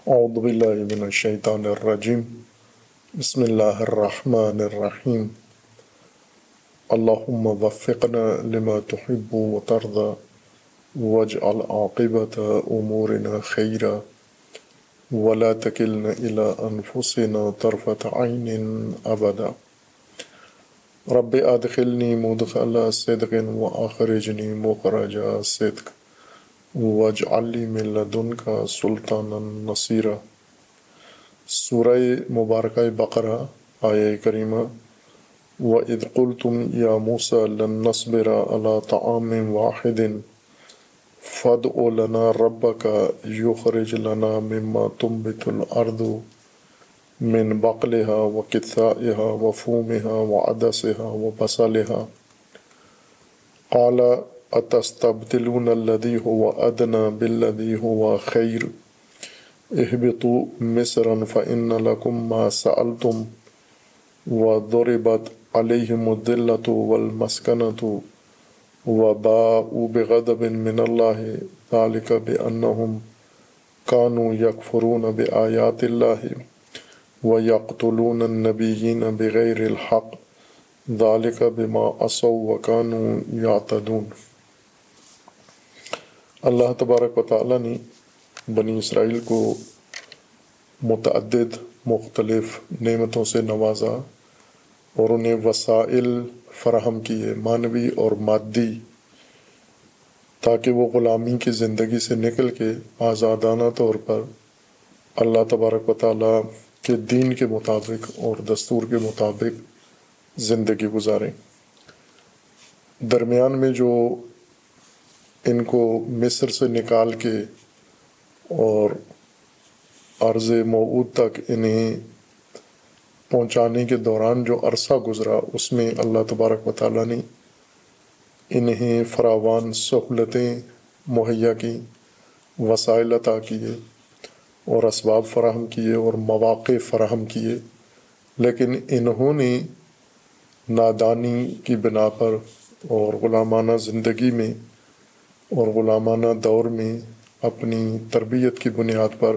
اعوذ باللہ من الشیطان الرجیم بسم اللہ الرحمن الرحیم اللہم وفقنا لما تحب وترضى واجعل عاقبت امورنا خیرا ولا تکلنا الى انفسنا طرفت عین ابدا رب ادخلنی مدخل صدق واخرجنی مخرج صدق واجعل لی من لدنک سلطانا نصیرا۔ سورہ مبارکہ بقرہ آیہ کریمہ وَإِذْ قُلْتُمْ يَا مُوسَىٰ لَن نَّصْبِرَ عَلَىٰ طَعَامٍ وَاحِدٍ فَادْعُ لَنَا رَبَّكَ يُخْرِجْ لَنَا مِمَّا تُنبِتُ الْأَرْضُ مِن بَقْلِهَا وَقِثَّائِهَا وَفُومِهَا وَعَدَسِهَا وَبَصَلِهَا قَالَ أَتَسْتَبْدِلُونَ الَّذِي هُوَ أَدْنَىٰ بِالَّذِي هُوَ خَيْرٌ اهْبِطُوا مِصْرًا فَإِنَّ لَكُم مَّا سَأَلْتُمْ وَضُرِبَتْ عَلَيْهِمُ الذِّلَّةُ وَالْمَسْكَنَةُ وَبَاءُوا بِغَضَبٍ مِّنَ اللَّهِ ذَٰلِكَ بِأَنَّهُمْ كَانُوا يَكْفُرُونَ بِآيَاتِ اللَّهِ وَيَقْتُلُونَ النَّبِيِّينَ بِغَيْرِ الْحَقِّ ذَٰلِكَ بِمَا عَصَوا وَكَانُوا يَعْتَدُونَ۔ اللہ تبارک و تعالیٰ نے بنی اسرائیل کو متعدد مختلف نعمتوں سے نوازا اور انہیں وسائل فراہم کیے معنوی اور مادی، تاکہ وہ غلامی کی زندگی سے نکل کے آزادانہ طور پر اللہ تبارک و تعالیٰ کے دین کے مطابق اور دستور کے مطابق زندگی گزاریں۔ درمیان میں جو ان کو مصر سے نکال کے اور ارض موعود تک انہیں پہنچانے کے دوران جو عرصہ گزرا، اس میں اللہ تبارک و تعالیٰ نے انہیں فراوان سہولتیں مہیا کی، وسائل عطا کیے اور اسباب فراہم کیے اور مواقع فراہم کیے، لیکن انہوں نے نادانی کی بنا پر اور غلامانہ زندگی میں اور غلامانہ دور میں اپنی تربیت کی بنیاد پر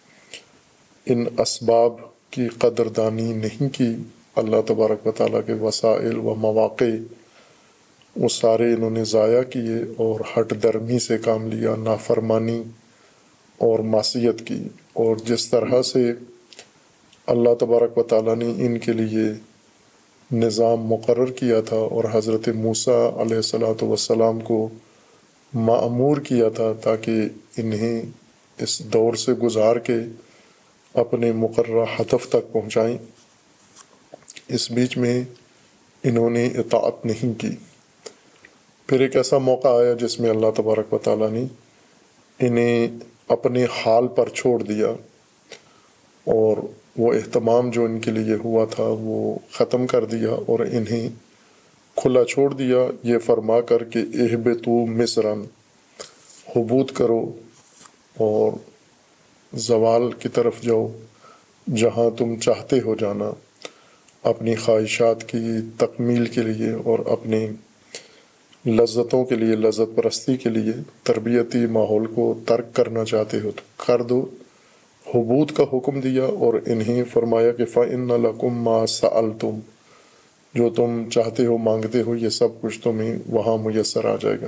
ان اسباب کی قدردانی نہیں کی۔ اللہ تبارک و تعالیٰ کے وسائل و مواقع وہ سارے انہوں نے ضائع کیے اور ہٹ درمی سے کام لیا، نافرمانی اور معصیت کی۔ اور جس طرح سے اللہ تبارک و تعالیٰ نے ان کے لیے نظام مقرر کیا تھا اور حضرت موسیٰ علیہ السلام کو مأمور کیا تھا تاکہ انہیں اس دور سے گزار کے اپنے مقررہ ہدف تک پہنچائیں، اس بیچ میں انہوں نے اطاعت نہیں کی۔ پھر ایک ایسا موقع آیا جس میں اللہ تبارک و تعالیٰ نے انہیں اپنے حال پر چھوڑ دیا اور وہ اہتمام جو ان کے لیے ہوا تھا وہ ختم کر دیا اور انہیں کھلا چھوڑ دیا، یہ فرما کر کہ اہبطوا مصرًا، حبوط کرو اور زوال کی طرف جاؤ جہاں تم چاہتے ہو جانا، اپنی خواہشات کی تکمیل کے لیے اور اپنی لذتوں کے لیے، لذت پرستی کے لیے تربیتی ماحول کو ترک کرنا چاہتے ہو تو کر دو۔ حبوط کا حکم دیا اور انہیں فرمایا کہ فَإِنَّ لَكُم مَّا سَأَلْتُمْ، جو تم چاہتے ہو مانگتے ہو یہ سب کچھ تمہیں وہاں میسر آ جائے گا۔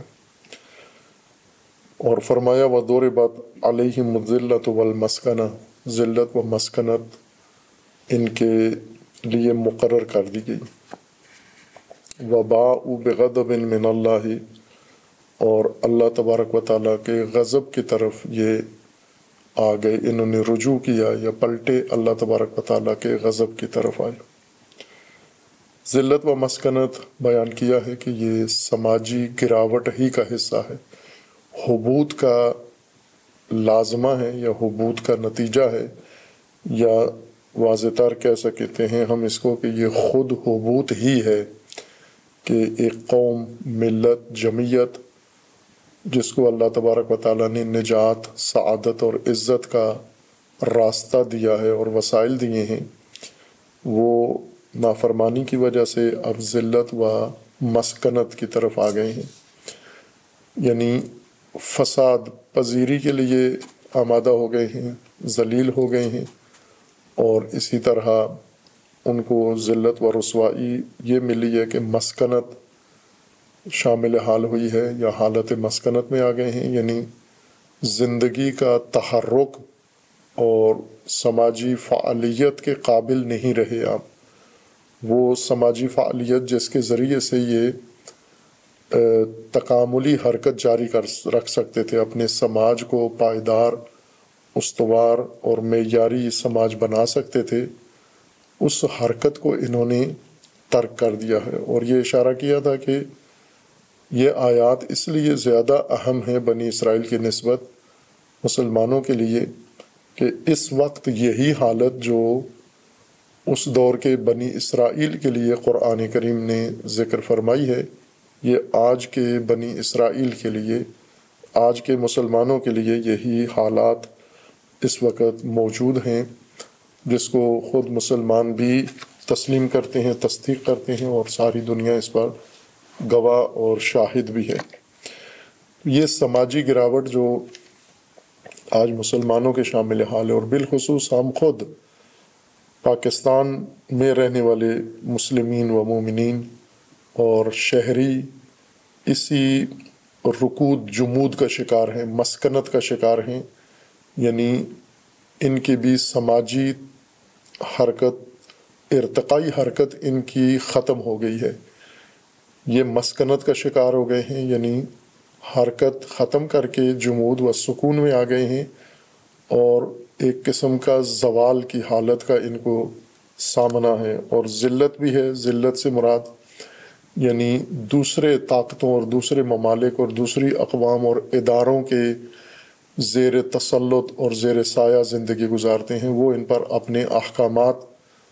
اور فرمایا وَضُرِبَتْ عَلَيْهِمُ الذِّلَّةُ وَالْمَسْكَنَةُ، ذلت و مسکنت ان کے لیے مقرر کر دی گئی۔ وَبَاءُوا بِغَضَبٍ مِّنَ اللَّهِ، اور اللہ تبارک و تعالیٰ کے غضب کی طرف یہ آ گئے، انہوں نے رجوع کیا یا پلٹے اللہ تبارک و تعالیٰ کے غضب کی طرف آئے۔ ذلت و مسکنت بیان کیا ہے کہ یہ سماجی گراوٹ ہی کا حصہ ہے، حبوط کا لازمہ ہے یا حبوط کا نتیجہ ہے، یا واضح تر کہہ سکتے ہیں ہم اس کو کہ یہ خود حبوط ہی ہے کہ ایک قوم، ملت، جمعیت جس کو اللہ تبارک و تعالیٰ نے نجات، سعادت اور عزت کا راستہ دیا ہے اور وسائل دیے ہیں، وہ نافرمانی کی وجہ سے اب ذلت و مسکنت کی طرف آ گئے ہیں، یعنی فساد پذیری کے لیے آمادہ ہو گئے ہیں، ذلیل ہو گئے ہیں، اور اسی طرح ان کو ذلت و رسوائی یہ ملی ہے کہ مسکنت شامل حال ہوئی ہے یا حالت مسکنت میں آ گئے ہیں، یعنی زندگی کا تحرک اور سماجی فعالیت کے قابل نہیں رہے آپ۔ وہ سماجی فعالیت جس کے ذریعے سے یہ تکاملی حرکت جاری رکھ سکتے تھے، اپنے سماج کو پائیدار، استوار اور معیاری سماج بنا سکتے تھے، اس حرکت کو انہوں نے ترک کر دیا ہے۔ اور یہ اشارہ کیا تھا کہ یہ آیات اس لیے زیادہ اہم ہیں بنی اسرائیل کی نسبت مسلمانوں کے لیے کہ اس وقت یہی حالت جو اس دور کے بنی اسرائیل کے لیے قرآن کریم نے ذکر فرمائی ہے، یہ آج کے بنی اسرائیل کے لیے، آج کے مسلمانوں کے لیے یہی حالات اس وقت موجود ہیں، جس کو خود مسلمان بھی تسلیم کرتے ہیں، تصدیق کرتے ہیں، اور ساری دنیا اس پر گواہ اور شاہد بھی ہے۔ یہ سماجی گراوٹ جو آج مسلمانوں کے شامل حال ہے، اور بالخصوص ہم خود پاکستان میں رہنے والے مسلمین و مومنین اور شہری اسی رکود جمود کا شکار ہیں، مسکنت کا شکار ہیں، یعنی ان کی بھی سماجی حرکت، ارتقائی حرکت ان کی ختم ہو گئی ہے۔ یہ مسکنت کا شکار ہو گئے ہیں، یعنی حرکت ختم کر کے جمود و سکون میں آ گئے ہیں، اور ایک قسم کا زوال کی حالت کا ان کو سامنا ہے، اور ذلت بھی ہے۔ ذلت سے مراد یعنی دوسرے طاقتوں اور دوسرے ممالک اور دوسری اقوام اور اداروں کے زیر تسلط اور زیر سایہ زندگی گزارتے ہیں، وہ ان پر اپنے احکامات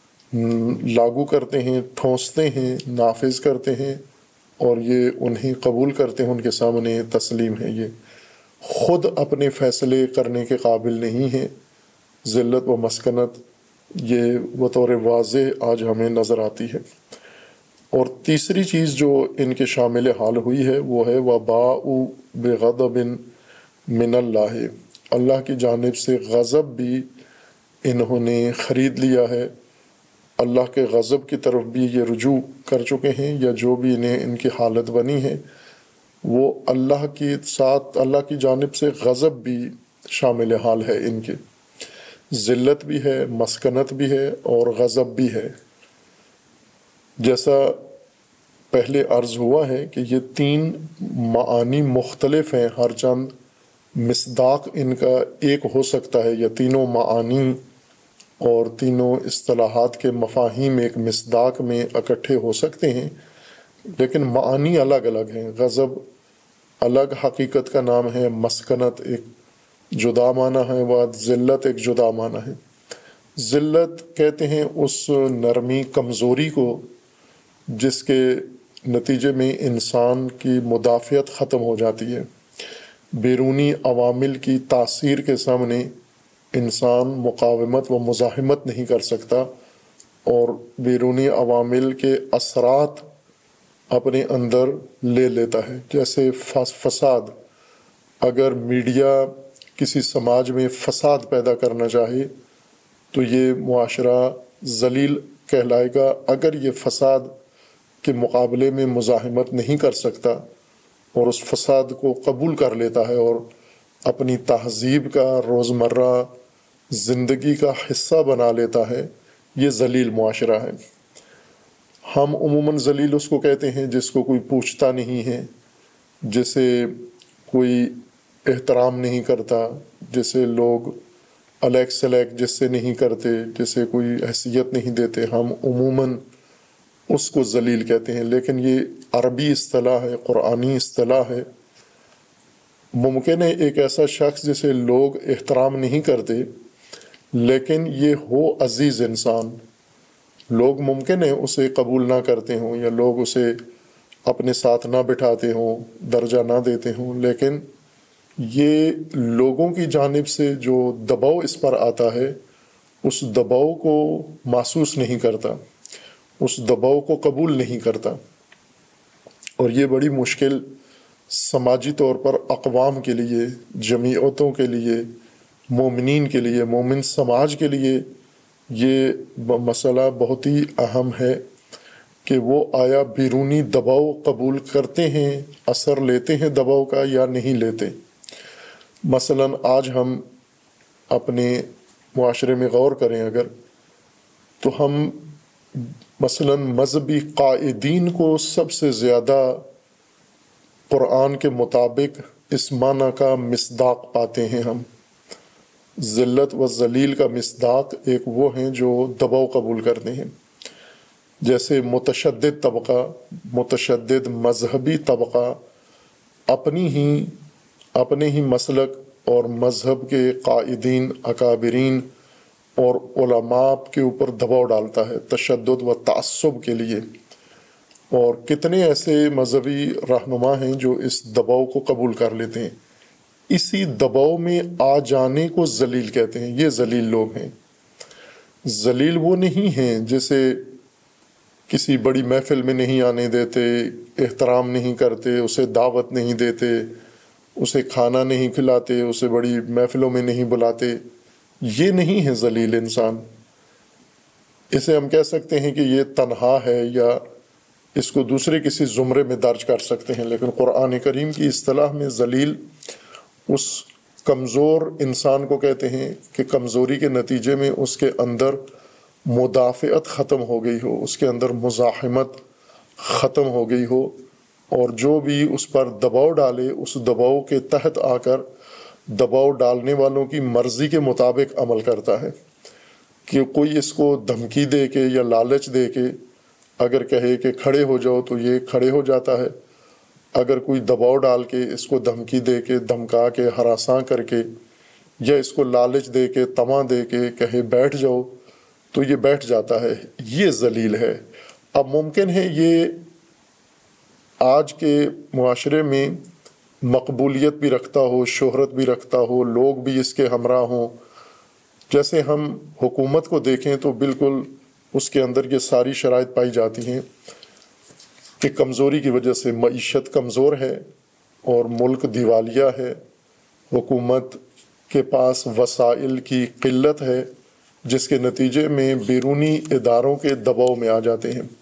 لاگو کرتے ہیں، ٹھونستے ہیں، نافذ کرتے ہیں، اور یہ انہیں قبول کرتے ہیں، ان کے سامنے تسلیم ہے۔ یہ خود اپنے فیصلے کرنے کے قابل نہیں ہیں۔ ذلت و مسکنت یہ بطور واضح آج ہمیں نظر آتی ہے۔ اور تیسری چیز جو ان کے شامل حال ہوئی ہے وہ ہے وَبَاءُ بِغَضَبٍ مِّنَ اللَّهِ، اللہ کی جانب سے غضب بھی انہوں نے خرید لیا ہے، اللہ کے غضب کی طرف بھی یہ رجوع کر چکے ہیں، یا جو بھی انہیں ان کی حالت بنی ہے وہ اللہ کے ساتھ، اللہ کی جانب سے غضب بھی شامل حال ہے، ان کے ذلت بھی ہے، مسکنت بھی ہے، اور غضب بھی ہے۔ جیسا پہلے عرض ہوا ہے کہ یہ تین معانی مختلف ہیں، ہر چند مصداق ان کا ایک ہو سکتا ہے، یا تینوں معانی اور تینوں اصطلاحات کے مفاہیم ایک مصداق میں اکٹھے ہو سکتے ہیں، لیکن معانی الگ الگ ہیں۔ غضب الگ حقیقت کا نام ہے، مسکنت ایک جدا معنی ہے، ذلت ایک جدا معنی ہے۔ ذلت کہتے ہیں اس نرمی کمزوری کو جس کے نتیجے میں انسان کی مدافعت ختم ہو جاتی ہے، بیرونی عوامل کی تاثیر کے سامنے انسان مقاومت و مزاحمت نہیں کر سکتا، اور بیرونی عوامل کے اثرات اپنے اندر لے لیتا ہے۔ جیسے فساد، اگر میڈیا کسی سماج میں فساد پیدا کرنا چاہے تو یہ معاشرہ ذلیل کہلائے گا اگر یہ فساد کے مقابلے میں مزاحمت نہیں کر سکتا اور اس فساد کو قبول کر لیتا ہے اور اپنی تہذیب کا، روزمرہ زندگی کا حصہ بنا لیتا ہے، یہ ذلیل معاشرہ ہے۔ ہم عموماً ذلیل اس کو کہتے ہیں جس کو کوئی پوچھتا نہیں ہے، جسے کوئی احترام نہیں کرتا، جسے لوگ الیک سلیک جس سے نہیں کرتے، جسے کوئی حیثیت نہیں دیتے، ہم عموماً اس کو ذلیل کہتے ہیں۔ لیکن یہ عربی اصطلاح ہے، قرآنی اصطلاح ہے۔ ممکن ہے ایک ایسا شخص جسے لوگ احترام نہیں کرتے لیکن یہ ہو عزیز انسان، لوگ ممکن ہے اسے قبول نہ کرتے ہوں، یا لوگ اسے اپنے ساتھ نہ بٹھاتے ہوں، درجہ نہ دیتے ہوں، لیکن یہ لوگوں کی جانب سے جو دباؤ اس پر آتا ہے اس دباؤ کو محسوس نہیں کرتا، اس دباؤ کو قبول نہیں کرتا، اور یہ بڑی مشکل سماجی طور پر اقوام کے لیے، جمعیتوں کے لیے، مومنین کے لیے، مومن سماج کے لیے یہ مسئلہ بہت ہی اہم ہے کہ وہ آیا بیرونی دباؤ قبول کرتے ہیں، اثر لیتے ہیں دباؤ کا یا نہیں لیتے۔ مثلاً آج ہم اپنے معاشرے میں غور کریں اگر، تو ہم مثلاً مذہبی قائدین کو سب سے زیادہ قرآن کے مطابق اس معنی کا مصداق پاتے ہیں ہم۔ ذلت و ذلیل کا مصداق ایک وہ ہیں جو دباؤ قبول کرتے ہیں، جیسے متشدد طبقہ، متشدد مذہبی طبقہ اپنے ہی مسلک اور مذہب کے قائدین، اکابرین اور علماء کے اوپر دباؤ ڈالتا ہے تشدد و تعصب کے لیے۔ اور کتنے ایسے مذہبی رہنما ہیں جو اس دباؤ کو قبول کر لیتے ہیں، اسی دباؤ میں آ جانے کو ذلیل کہتے ہیں۔ یہ ذلیل لوگ ہیں۔ ذلیل وہ نہیں ہیں جیسے کسی بڑی محفل میں نہیں آنے دیتے، احترام نہیں کرتے، اسے دعوت نہیں دیتے، اسے کھانا نہیں کھلاتے، اسے بڑی محفلوں میں نہیں بلاتے۔ یہ نہیں ہے ذلیل انسان۔ اسے ہم کہہ سکتے ہیں کہ یہ تنہا ہے، یا اس کو دوسرے کسی زمرے میں درج کر سکتے ہیں، لیکن قرآن کریم کی اصطلاح میں ذلیل اس کمزور انسان کو کہتے ہیں کہ کمزوری کے نتیجے میں اس کے اندر مدافعت ختم ہو گئی ہو، اس کے اندر مزاحمت ختم ہو گئی ہو، اور جو بھی اس پر دباؤ ڈالے اس دباؤ کے تحت آ کر دباؤ ڈالنے والوں کی مرضی کے مطابق عمل کرتا ہے۔ کہ کوئی اس کو دھمکی دے کے یا لالچ دے کے اگر کہے کہ کھڑے ہو جاؤ تو یہ کھڑے ہو جاتا ہے، اگر کوئی دباؤ ڈال کے اس کو دھمکی دے کے، دھمکا کے، ہراساں کر کے، یا اس کو لالچ دے کے، طمع دے کے کہے بیٹھ جاؤ تو یہ بیٹھ جاتا ہے۔ یہ ذلیل ہے۔ اب ممکن ہے یہ آج کے معاشرے میں مقبولیت بھی رکھتا ہو، شہرت بھی رکھتا ہو، لوگ بھی اس کے ہمراہ ہوں۔ جیسے ہم حکومت کو دیکھیں تو بالکل اس کے اندر یہ ساری شرائط پائی جاتی ہیں کہ کمزوری کی وجہ سے معیشت کمزور ہے اور ملک دیوالیہ ہے، حکومت کے پاس وسائل کی قلت ہے، جس کے نتیجے میں بیرونی اداروں کے دباؤ میں آ جاتے ہیں۔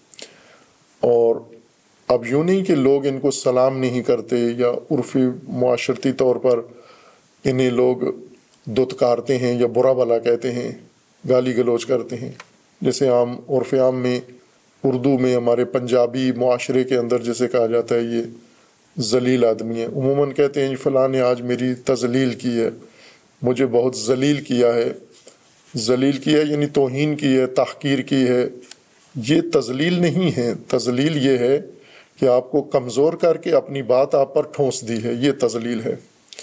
اور اب یوں نہیں کہ لوگ ان کو سلام نہیں کرتے یا عرفی معاشرتی طور پر انہیں لوگ دتکارتے ہیں یا برا بھلا کہتے ہیں، گالی گلوچ کرتے ہیں، جیسے عام عرف عام میں اردو میں ہمارے پنجابی معاشرے کے اندر جسے کہا جاتا ہے یہ ذلیل آدمی ہے۔ عموماً کہتے ہیں فلاں نے آج میری تذلیل کی ہے، مجھے بہت ذلیل کیا ہے۔ ذلیل کیا یعنی توہین کی ہے، تحقیر کی ہے۔ یہ تذلیل نہیں ہے۔ تذلیل یہ ہے کہ آپ کو کمزور کر کے اپنی بات آپ پر ٹھونس دی ہے، یہ تذلیل ہے۔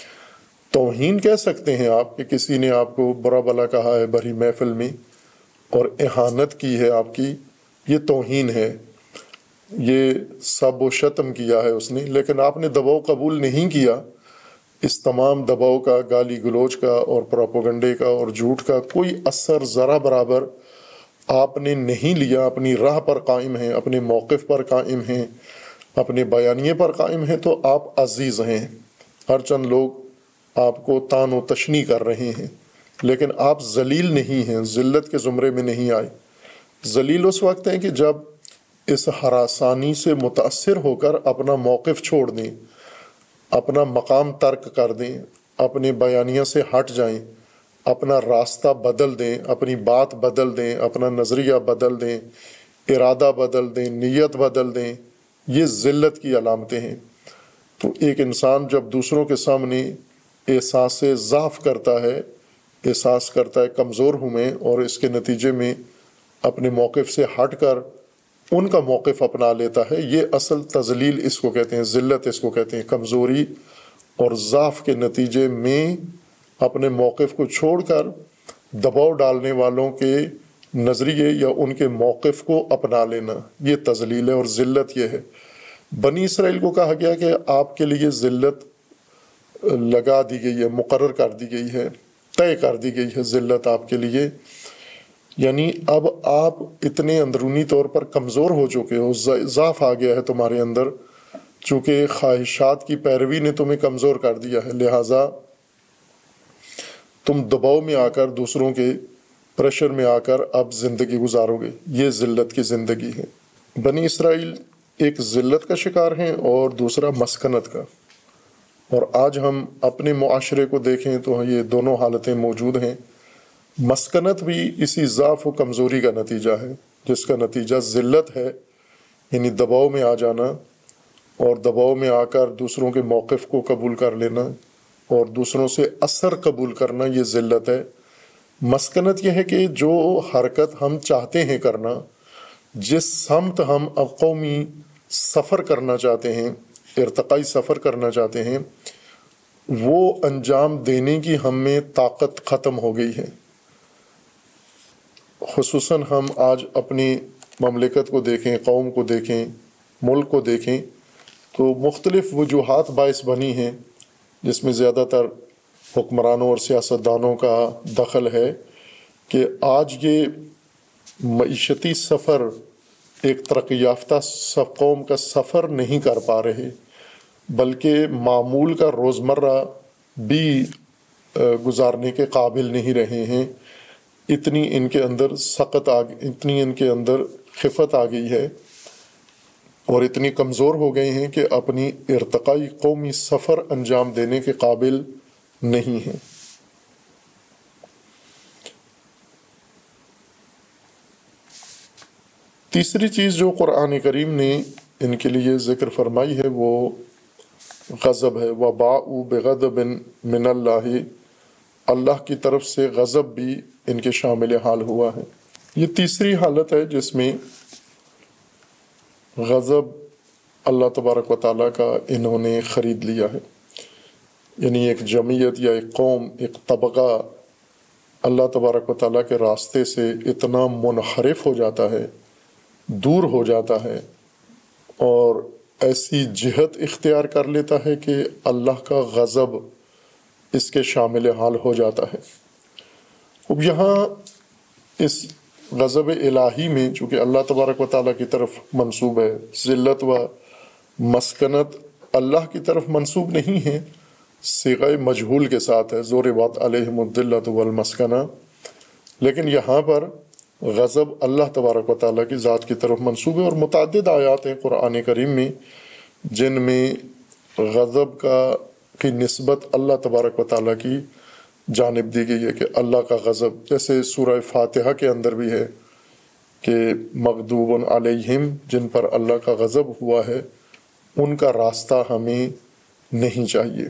توہین کہہ سکتے ہیں آپ کہ کسی نے آپ کو برا بھلا کہا ہے بھری محفل میں اور اہانت کی ہے آپ کی، یہ توہین ہے، یہ سب و شتم کیا ہے اس نے، لیکن آپ نے دباؤ قبول نہیں کیا۔ اس تمام دباؤ کا، گالی گلوچ کا اور پروپیگنڈے کا اور جھوٹ کا کوئی اثر ذرا برابر آپ نے نہیں لیا، اپنی راہ پر قائم ہیں، اپنے موقف پر قائم ہیں، اپنے بیانیے پر قائم ہیں، تو آپ عزیز ہیں۔ ہر چند لوگ آپ کو طعن و تشنیع کر رہے ہیں، لیکن آپ ذلیل نہیں ہیں، ذلت کے زمرے میں نہیں آئے۔ ذلیل اس وقت ہیں کہ جب اس ہراسانی سے متاثر ہو کر اپنا موقف چھوڑ دیں، اپنا مقام ترک کر دیں، اپنے بیانیہ سے ہٹ جائیں، اپنا راستہ بدل دیں، اپنی بات بدل دیں، اپنا نظریہ بدل دیں، ارادہ بدل دیں، نیت بدل دیں۔ یہ ذلت کی علامتیں ہیں۔ تو ایک انسان جب دوسروں کے سامنے احساس ضعف کرتا ہے، احساس کرتا ہے کمزور ہوں میں، اور اس کے نتیجے میں اپنے موقف سے ہٹ کر ان کا موقف اپنا لیتا ہے، یہ اصل تذلیل اس کو کہتے ہیں، ذلت اس کو کہتے ہیں۔ کمزوری اور ضعف کے نتیجے میں اپنے موقف کو چھوڑ کر دباؤ ڈالنے والوں کے نظریے یا ان کے موقف کو اپنا لینا، یہ تذلیل ہے اور ذلت یہ ہے۔ بنی اسرائیل کو کہا گیا کہ آپ کے لیے ذلت لگا دی گئی ہے، مقرر کر دی گئی ہے، طے کر دی گئی ہے ذلت آپ کے لیے، یعنی اب آپ اتنے اندرونی طور پر کمزور ہو چکے ہو، ضعف آ گیا ہے تمہارے اندر، چونکہ خواہشات کی پیروی نے تمہیں کمزور کر دیا ہے، لہٰذا تم دباؤ میں آ کر دوسروں کے پریشر میں آ کر اب زندگی گزارو گے، یہ ذلت کی زندگی ہے۔ بنی اسرائیل ایک ذلت کا شکار ہیں اور دوسرا مسکنت کا، اور آج ہم اپنے معاشرے کو دیکھیں تو یہ دونوں حالتیں موجود ہیں۔ مسکنت بھی اسی ضعف و کمزوری کا نتیجہ ہے، جس کا نتیجہ ذلت ہے، یعنی دباؤ میں آ جانا، اور دباؤ میں آ کر دوسروں کے موقف کو قبول کر لینا اور دوسروں سے اثر قبول کرنا، یہ ذلت ہے۔ مسکنت یہ ہے کہ جو حرکت ہم چاہتے ہیں کرنا، جس سمت ہم اب قومی سفر کرنا چاہتے ہیں، ارتقائی سفر کرنا چاہتے ہیں، وہ انجام دینے کی ہم میں طاقت ختم ہو گئی ہے۔ خصوصاً ہم آج اپنی مملکت کو دیکھیں، قوم کو دیکھیں، ملک کو دیکھیں تو مختلف وجوہات باعث بنی ہیں، جس میں زیادہ تر حکمرانوں اور سیاستدانوں کا دخل ہے کہ آج یہ معیشتی سفر ایک ترقی یافتہ قوم کا سفر نہیں کر پا رہے، بلکہ معمول کا روزمرہ بھی گزارنے کے قابل نہیں رہے ہیں۔ اتنی ان کے اندر اتنی ان کے اندر خفت آ گئی ہے اور اتنی کمزور ہو گئے ہیں کہ اپنی ارتقائی قومی سفر انجام دینے کے قابل نہیں ہیں۔ تیسری چیز جو قرآن کریم نے ان کے لیے ذکر فرمائی ہے وہ غضب ہے۔ وَبَاءُوا بِغَضَبٍ مِّنَ اللَّهِ، اللہ کی طرف سے غضب بھی ان کے شامل حال ہوا ہے۔ یہ تیسری حالت ہے جس میں غضب اللہ تبارک و تعالیٰ کا انہوں نے خرید لیا ہے، یعنی ایک جمعیت یا ایک قوم، ایک طبقہ اللہ تبارک و تعالیٰ کے راستے سے اتنا منحرف ہو جاتا ہے، دور ہو جاتا ہے، اور ایسی جہت اختیار کر لیتا ہے کہ اللہ کا غضب اس کے شامل حال ہو جاتا ہے۔ اب یہاں اس غضب الہی میں چونکہ اللہ تبارک و تعالیٰ کی طرف منسوب ہے، ذلت و مسکنت اللہ کی طرف منسوب نہیں ہے، صیغہ مجہول کے ساتھ ہے، ضربت علیہم الذلۃ والمسکنہ، لیکن یہاں پر غضب اللہ تبارک و تعالیٰ کی ذات کی طرف منسوب ہے، اور متعدد آیات ہیں قرآن کریم میں جن میں غضب کی نسبت اللہ تبارک و تعالیٰ کی جانب دی گئی ہے کہ اللہ کا غضب، جیسے سورہ فاتحہ کے اندر بھی ہے کہ مغضوب علیہم، جن پر اللہ کا غضب ہوا ہے، ان کا راستہ ہمیں نہیں چاہیے۔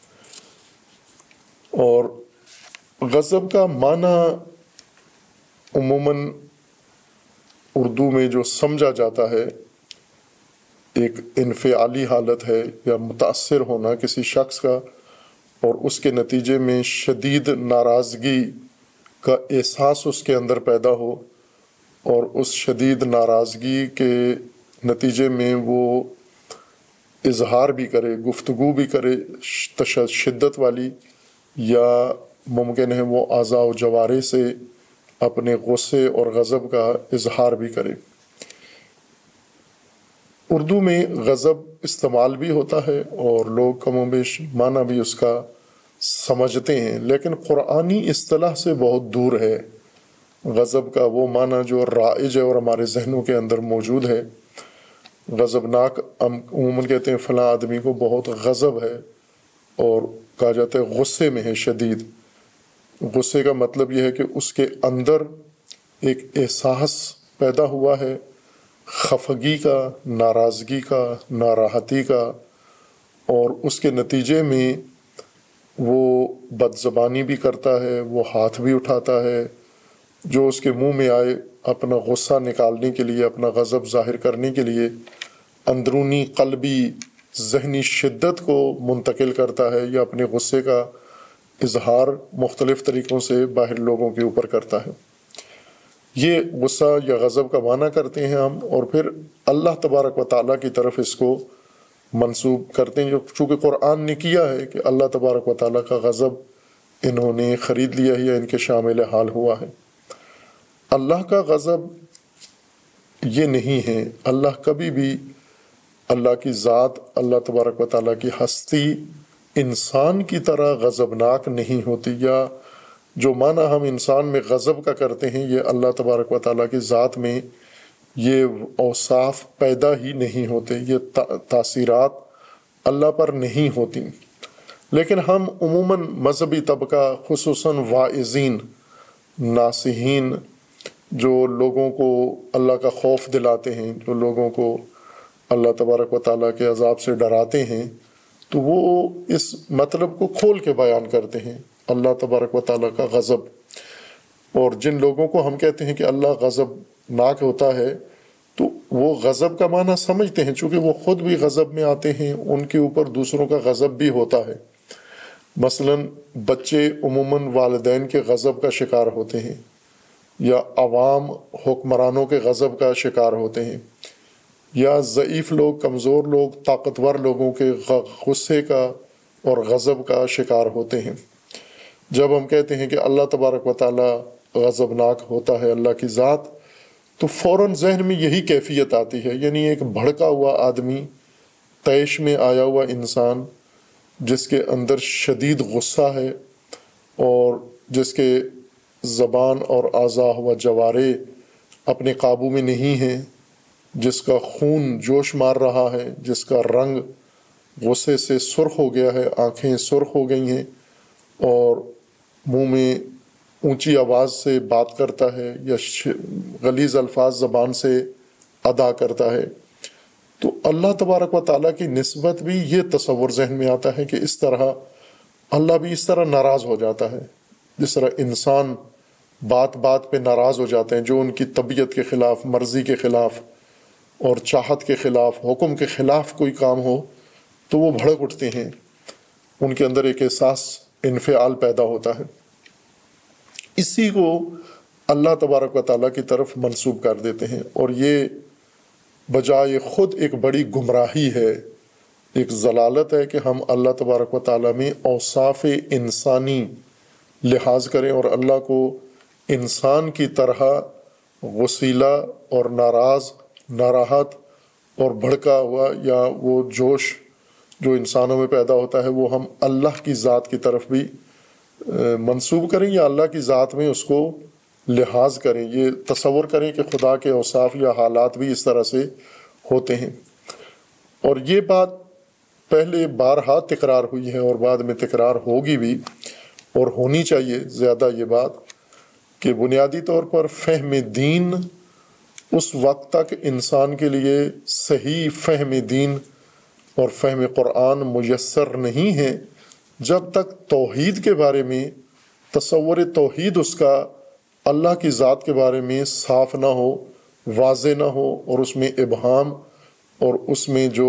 اور غضب کا معنی عموماً اردو میں جو سمجھا جاتا ہے ایک انفعالی حالت ہے، یا متاثر ہونا کسی شخص کا اور اس کے نتیجے میں شدید ناراضگی کا احساس اس کے اندر پیدا ہو، اور اس شدید ناراضگی کے نتیجے میں وہ اظہار بھی کرے، گفتگو بھی کرے شدت والی، یا ممکن ہے وہ اعضاء و جوارح سے اپنے غصے اور غضب کا اظہار بھی کرے۔ اردو میں غضب استعمال بھی ہوتا ہے اور لوگ کم و بیش معنی بھی اس کا سمجھتے ہیں، لیکن قرآنی اصطلاح سے بہت دور ہے۔ غضب کا وہ معنی جو رائج ہے اور ہمارے ذہنوں کے اندر موجود ہے، غضبناک، ہم عموماً کہتے ہیں فلاں آدمی کو بہت غضب ہے، اور کہا جاتا ہے غصے میں ہے شدید۔ غصے کا مطلب یہ ہے کہ اس کے اندر ایک احساس پیدا ہوا ہے خفگی کا، ناراضگی کا، ناراحتی کا، اور اس کے نتیجے میں وہ بد زبانی بھی کرتا ہے، وہ ہاتھ بھی اٹھاتا ہے، جو اس کے منہ میں آئے اپنا غصہ نکالنے کے لیے، اپنا غضب ظاہر کرنے کے لیے اندرونی قلبی ذہنی شدت کو منتقل کرتا ہے، یا اپنے غصے کا اظہار مختلف طریقوں سے باہر لوگوں کے اوپر کرتا ہے۔ یہ غصہ یا غضب کا معنی کرتے ہیں ہم، اور پھر اللہ تبارک و تعالیٰ کی طرف اس کو منسوب کرتے ہیں، چونکہ قرآن نے کیا ہے کہ اللہ تبارک و تعالیٰ کا غضب انہوں نے خرید لیا ہے یا ان کے شامل حال ہوا ہے۔ اللہ کا غضب یہ نہیں ہے، اللہ کبھی بھی، اللہ کی ذات، اللہ تبارک و تعالیٰ کی ہستی انسان کی طرح غضبناک نہیں ہوتی، یا جو معنی ہم انسان میں غضب کا کرتے ہیں یہ اللہ تبارک و تعالیٰ کی ذات میں یہ اوصاف پیدا ہی نہیں ہوتے، یہ تاثیرات اللہ پر نہیں ہوتی۔ لیکن ہم عموماً مذہبی طبقہ، خصوصاً واعظین، ناصحین، جو لوگوں کو اللہ کا خوف دلاتے ہیں، جو لوگوں کو اللہ تبارک و تعالیٰ کے عذاب سے ڈراتے ہیں، تو وہ اس مطلب کو کھول کے بیان کرتے ہیں، اللہ تبارک و تعالیٰ کا غضب۔ اور جن لوگوں کو ہم کہتے ہیں کہ اللہ غضب ناک ہوتا ہے، تو وہ غضب کا معنی سمجھتے ہیں، چونکہ وہ خود بھی غضب میں آتے ہیں، ان کے اوپر دوسروں کا غضب بھی ہوتا ہے۔ مثلاً بچے عموماً والدین کے غضب کا شکار ہوتے ہیں، یا عوام حکمرانوں کے غضب کا شکار ہوتے ہیں، یا ضعیف لوگ، کمزور لوگ، طاقتور لوگوں کے غصے کا اور غضب کا شکار ہوتے ہیں۔ جب ہم کہتے ہیں کہ اللہ تبارک و تعالیٰ غضبناک ہوتا ہے، اللہ کی ذات، تو فوراً ذہن میں یہی کیفیت آتی ہے، یعنی ایک بھڑکا ہوا آدمی، طیش میں آیا ہوا انسان جس کے اندر شدید غصہ ہے، اور جس کے زبان اور اعضاء و جوارے اپنے قابو میں نہیں ہیں، جس کا خون جوش مار رہا ہے، جس کا رنگ غصے سے سرخ ہو گیا ہے، آنکھیں سرخ ہو گئی ہیں، اور منہ میں اونچی آواز سے بات کرتا ہے یا غلیظ الفاظ زبان سے ادا کرتا ہے، تو اللہ تبارک و تعالیٰ کی نسبت بھی یہ تصور ذہن میں آتا ہے کہ اس طرح اللہ بھی اس طرح ناراض ہو جاتا ہے، جس طرح انسان بات بات پہ ناراض ہو جاتے ہیں، جو ان کی طبیعت کے خلاف، مرضی کے خلاف اور چاہت کے خلاف، حکم کے خلاف کوئی کام ہو تو وہ بھڑک اٹھتے ہیں، ان کے اندر ایک احساس، انفعال پیدا ہوتا ہے۔ اسی کو اللہ تبارک و تعالیٰ کی طرف منسوب کر دیتے ہیں، اور یہ بجائے خود ایک بڑی گمراہی ہے، ایک ضلالت ہے کہ ہم اللہ تبارک و تعالیٰ میں اوصاف انسانی لحاظ کریں اور اللہ کو انسان کی طرح غصیلا اور ناراض، ناراحت اور بھڑکا ہوا، یا وہ جوش جو انسانوں میں پیدا ہوتا ہے وہ ہم اللہ کی ذات کی طرف بھی منسوب کریں، یا اللہ کی ذات میں اس کو لحاظ کریں، یہ تصور کریں کہ خدا کے اوصاف یا حالات بھی اس طرح سے ہوتے ہیں۔ اور یہ بات پہلے بارہا تکرار ہوئی ہے اور بعد میں تکرار ہوگی بھی، اور ہونی چاہیے زیادہ یہ بات، کہ بنیادی طور پر فہم دین اس وقت تک انسان کے لیے صحیح فہم دین اور فہم قرآن میسر نہیں ہے جب تک توحید کے بارے میں تصور توحید اس کا اللہ کی ذات کے بارے میں صاف نہ ہو، واضح نہ ہو، اور اس میں ابہام اور اس میں جو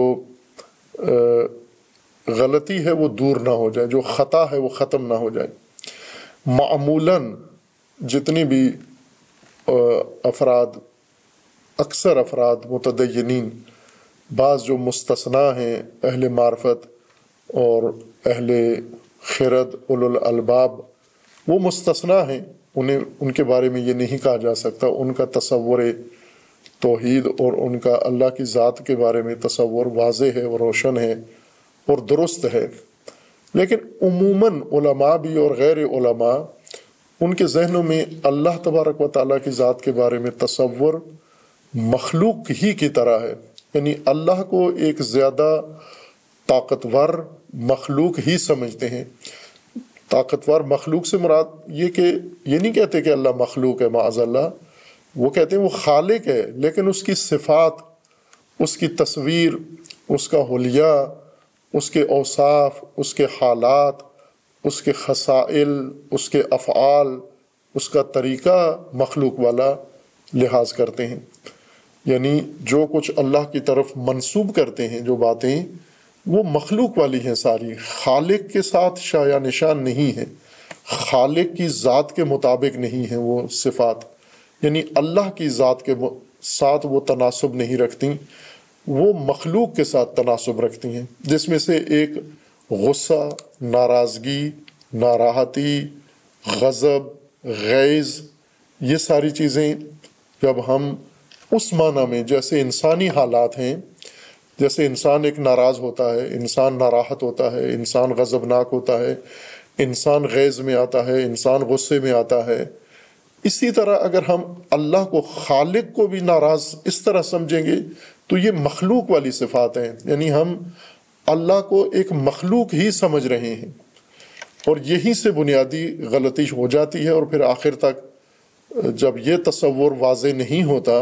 غلطی ہے وہ دور نہ ہو جائے، جو خطا ہے وہ ختم نہ ہو جائے۔ معمولاً جتنی بھی افراد، اکثر افراد متدینین، بعض جو مستثنیٰ ہیں، اہل معرفت اور اہل خرد، اولو الالباب، وہ مستثنیٰ ہیں، ان کے بارے میں یہ نہیں کہا جا سکتا، ان کا تصور توحید اور ان کا اللہ کی ذات کے بارے میں تصور واضح ہے اور روشن ہے اور درست ہے۔ لیکن عموماً علماء بھی اور غیر علماء، ان کے ذہنوں میں اللہ تبارک و تعالیٰ کی ذات کے بارے میں تصور مخلوق ہی کی طرح ہے، یعنی اللہ کو ایک زیادہ طاقتور مخلوق ہی سمجھتے ہیں۔ طاقتور مخلوق سے مراد یہ کہ یہ نہیں کہتے کہ اللہ مخلوق ہے، معاذ اللہ، وہ کہتے ہیں وہ خالق ہے، لیکن اس کی صفات، اس کی تصویر، اس کا حلیہ، اس کے اوصاف، اس کے حالات، اس کے خصائل، اس کے افعال، اس کا طریقہ مخلوق والا لحاظ کرتے ہیں۔ یعنی جو کچھ اللہ کی طرف منسوب کرتے ہیں، جو باتیں، وہ مخلوق والی ہیں ساری، خالق کے ساتھ شایع نشان نہیں ہے، خالق کی ذات کے مطابق نہیں ہیں وہ صفات، یعنی اللہ کی ذات کے ساتھ وہ تناسب نہیں رکھتی، وہ مخلوق کے ساتھ تناسب رکھتی ہیں، جس میں سے ایک غصہ، ناراضگی، ناراحتی، غضب، غیظ، یہ ساری چیزیں جب ہم اس معنی میں جیسے انسانی حالات ہیں، جیسے انسان ایک ناراض ہوتا ہے، انسان ناراحت ہوتا ہے، انسان غضبناک ہوتا ہے، انسان غیظ میں آتا ہے، انسان غصے میں آتا ہے، اسی طرح اگر ہم اللہ کو خالق کو بھی ناراض اس طرح سمجھیں گے تو یہ مخلوق والی صفات ہیں، یعنی ہم اللہ کو ایک مخلوق ہی سمجھ رہے ہیں، اور یہی سے بنیادی غلطی ہو جاتی ہے، اور پھر آخر تک جب یہ تصور واضح نہیں ہوتا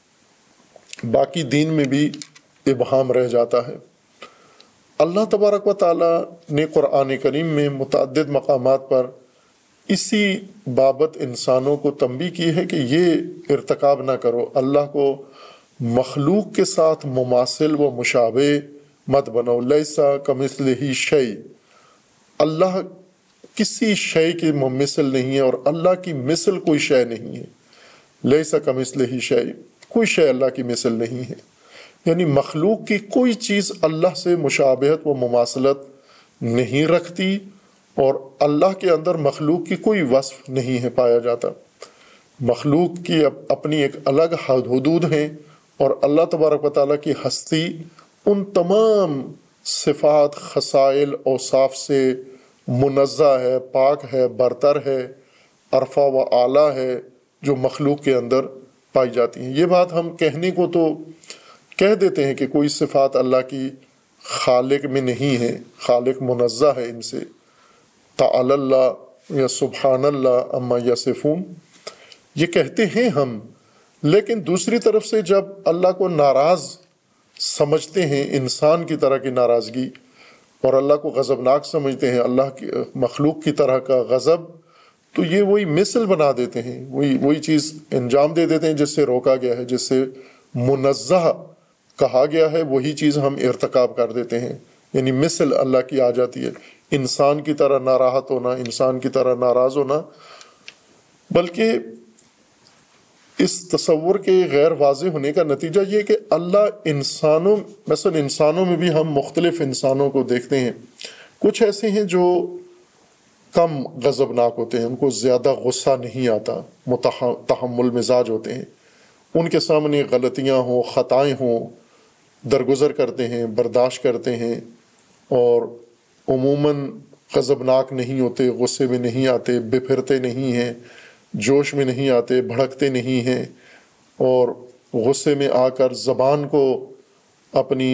باقی دین میں بھی ابہام رہ جاتا ہے۔ اللہ تبارک و تعالیٰ نے قرآن کریم میں متعدد مقامات پر اسی بابت انسانوں کو تنبیہ کی ہے کہ یہ ارتکاب نہ کرو، اللہ کو مخلوق کے ساتھ مماثل و مشابہ مت بنو، لیسا کمثلہ شیء، اللہ کسی شے کی ممثل نہیں ہے، اور اللہ کی مثل کوئی شے نہیں ہے، لیسا کمثلہ شیء، کوئی شے اللہ کی مثل نہیں ہے، یعنی مخلوق کی کوئی چیز اللہ سے مشابہت و مماثلت نہیں رکھتی، اور اللہ کے اندر مخلوق کی کوئی وصف نہیں ہے پایا جاتا۔ مخلوق کی اپنی ایک الگ حدود ہیں، اور اللہ تبارک و تعالیٰ کی ہستی ان تمام صفات، خصائل، اوصاف سے منزہ ہے، پاک ہے، برتر ہے، عرفہ و اعلیٰ ہے، جو مخلوق کے اندر پائی جاتی ہیں۔ یہ بات ہم کہنے کو تو کہہ دیتے ہیں کہ کوئی صفات اللہ کی خالق میں نہیں ہے، خالق منزہ ہے ان سے، تعالی اللہ یا سبحان اللہ اما یصفون، یہ کہتے ہیں ہم، لیکن دوسری طرف سے جب اللہ کو ناراض سمجھتے ہیں انسان کی طرح کی ناراضگی، اور اللہ کو غضبناک سمجھتے ہیں اللہ کی مخلوق کی طرح کا غضب، تو یہ وہی مثل بنا دیتے ہیں، وہی چیز انجام دے دیتے ہیں جس سے روکا گیا ہے، جس سے منزہ کہا گیا ہے، وہی چیز ہم ارتکاب کر دیتے ہیں، یعنی مثل اللہ کی آ جاتی ہے، انسان کی طرح ناراحت ہونا، انسان کی طرح ناراض ہونا۔ بلکہ اس تصور کے غیر واضح ہونے کا نتیجہ یہ کہ اللہ انسانوں میں بھی ہم مختلف انسانوں کو دیکھتے ہیں، کچھ ایسے ہیں جو کم غضبناک ہوتے ہیں، ان کو زیادہ غصہ نہیں آتا، تحمل مزاج ہوتے ہیں، ان کے سامنے غلطیاں ہوں، خطائیں ہوں، درگزر کرتے ہیں، برداشت کرتے ہیں، اور عموماً غضبناک نہیں ہوتے، غصے میں نہیں آتے، بپھرتے نہیں ہیں، جوش میں نہیں آتے، بھڑکتے نہیں ہیں، اور غصے میں آ کر زبان کو اپنی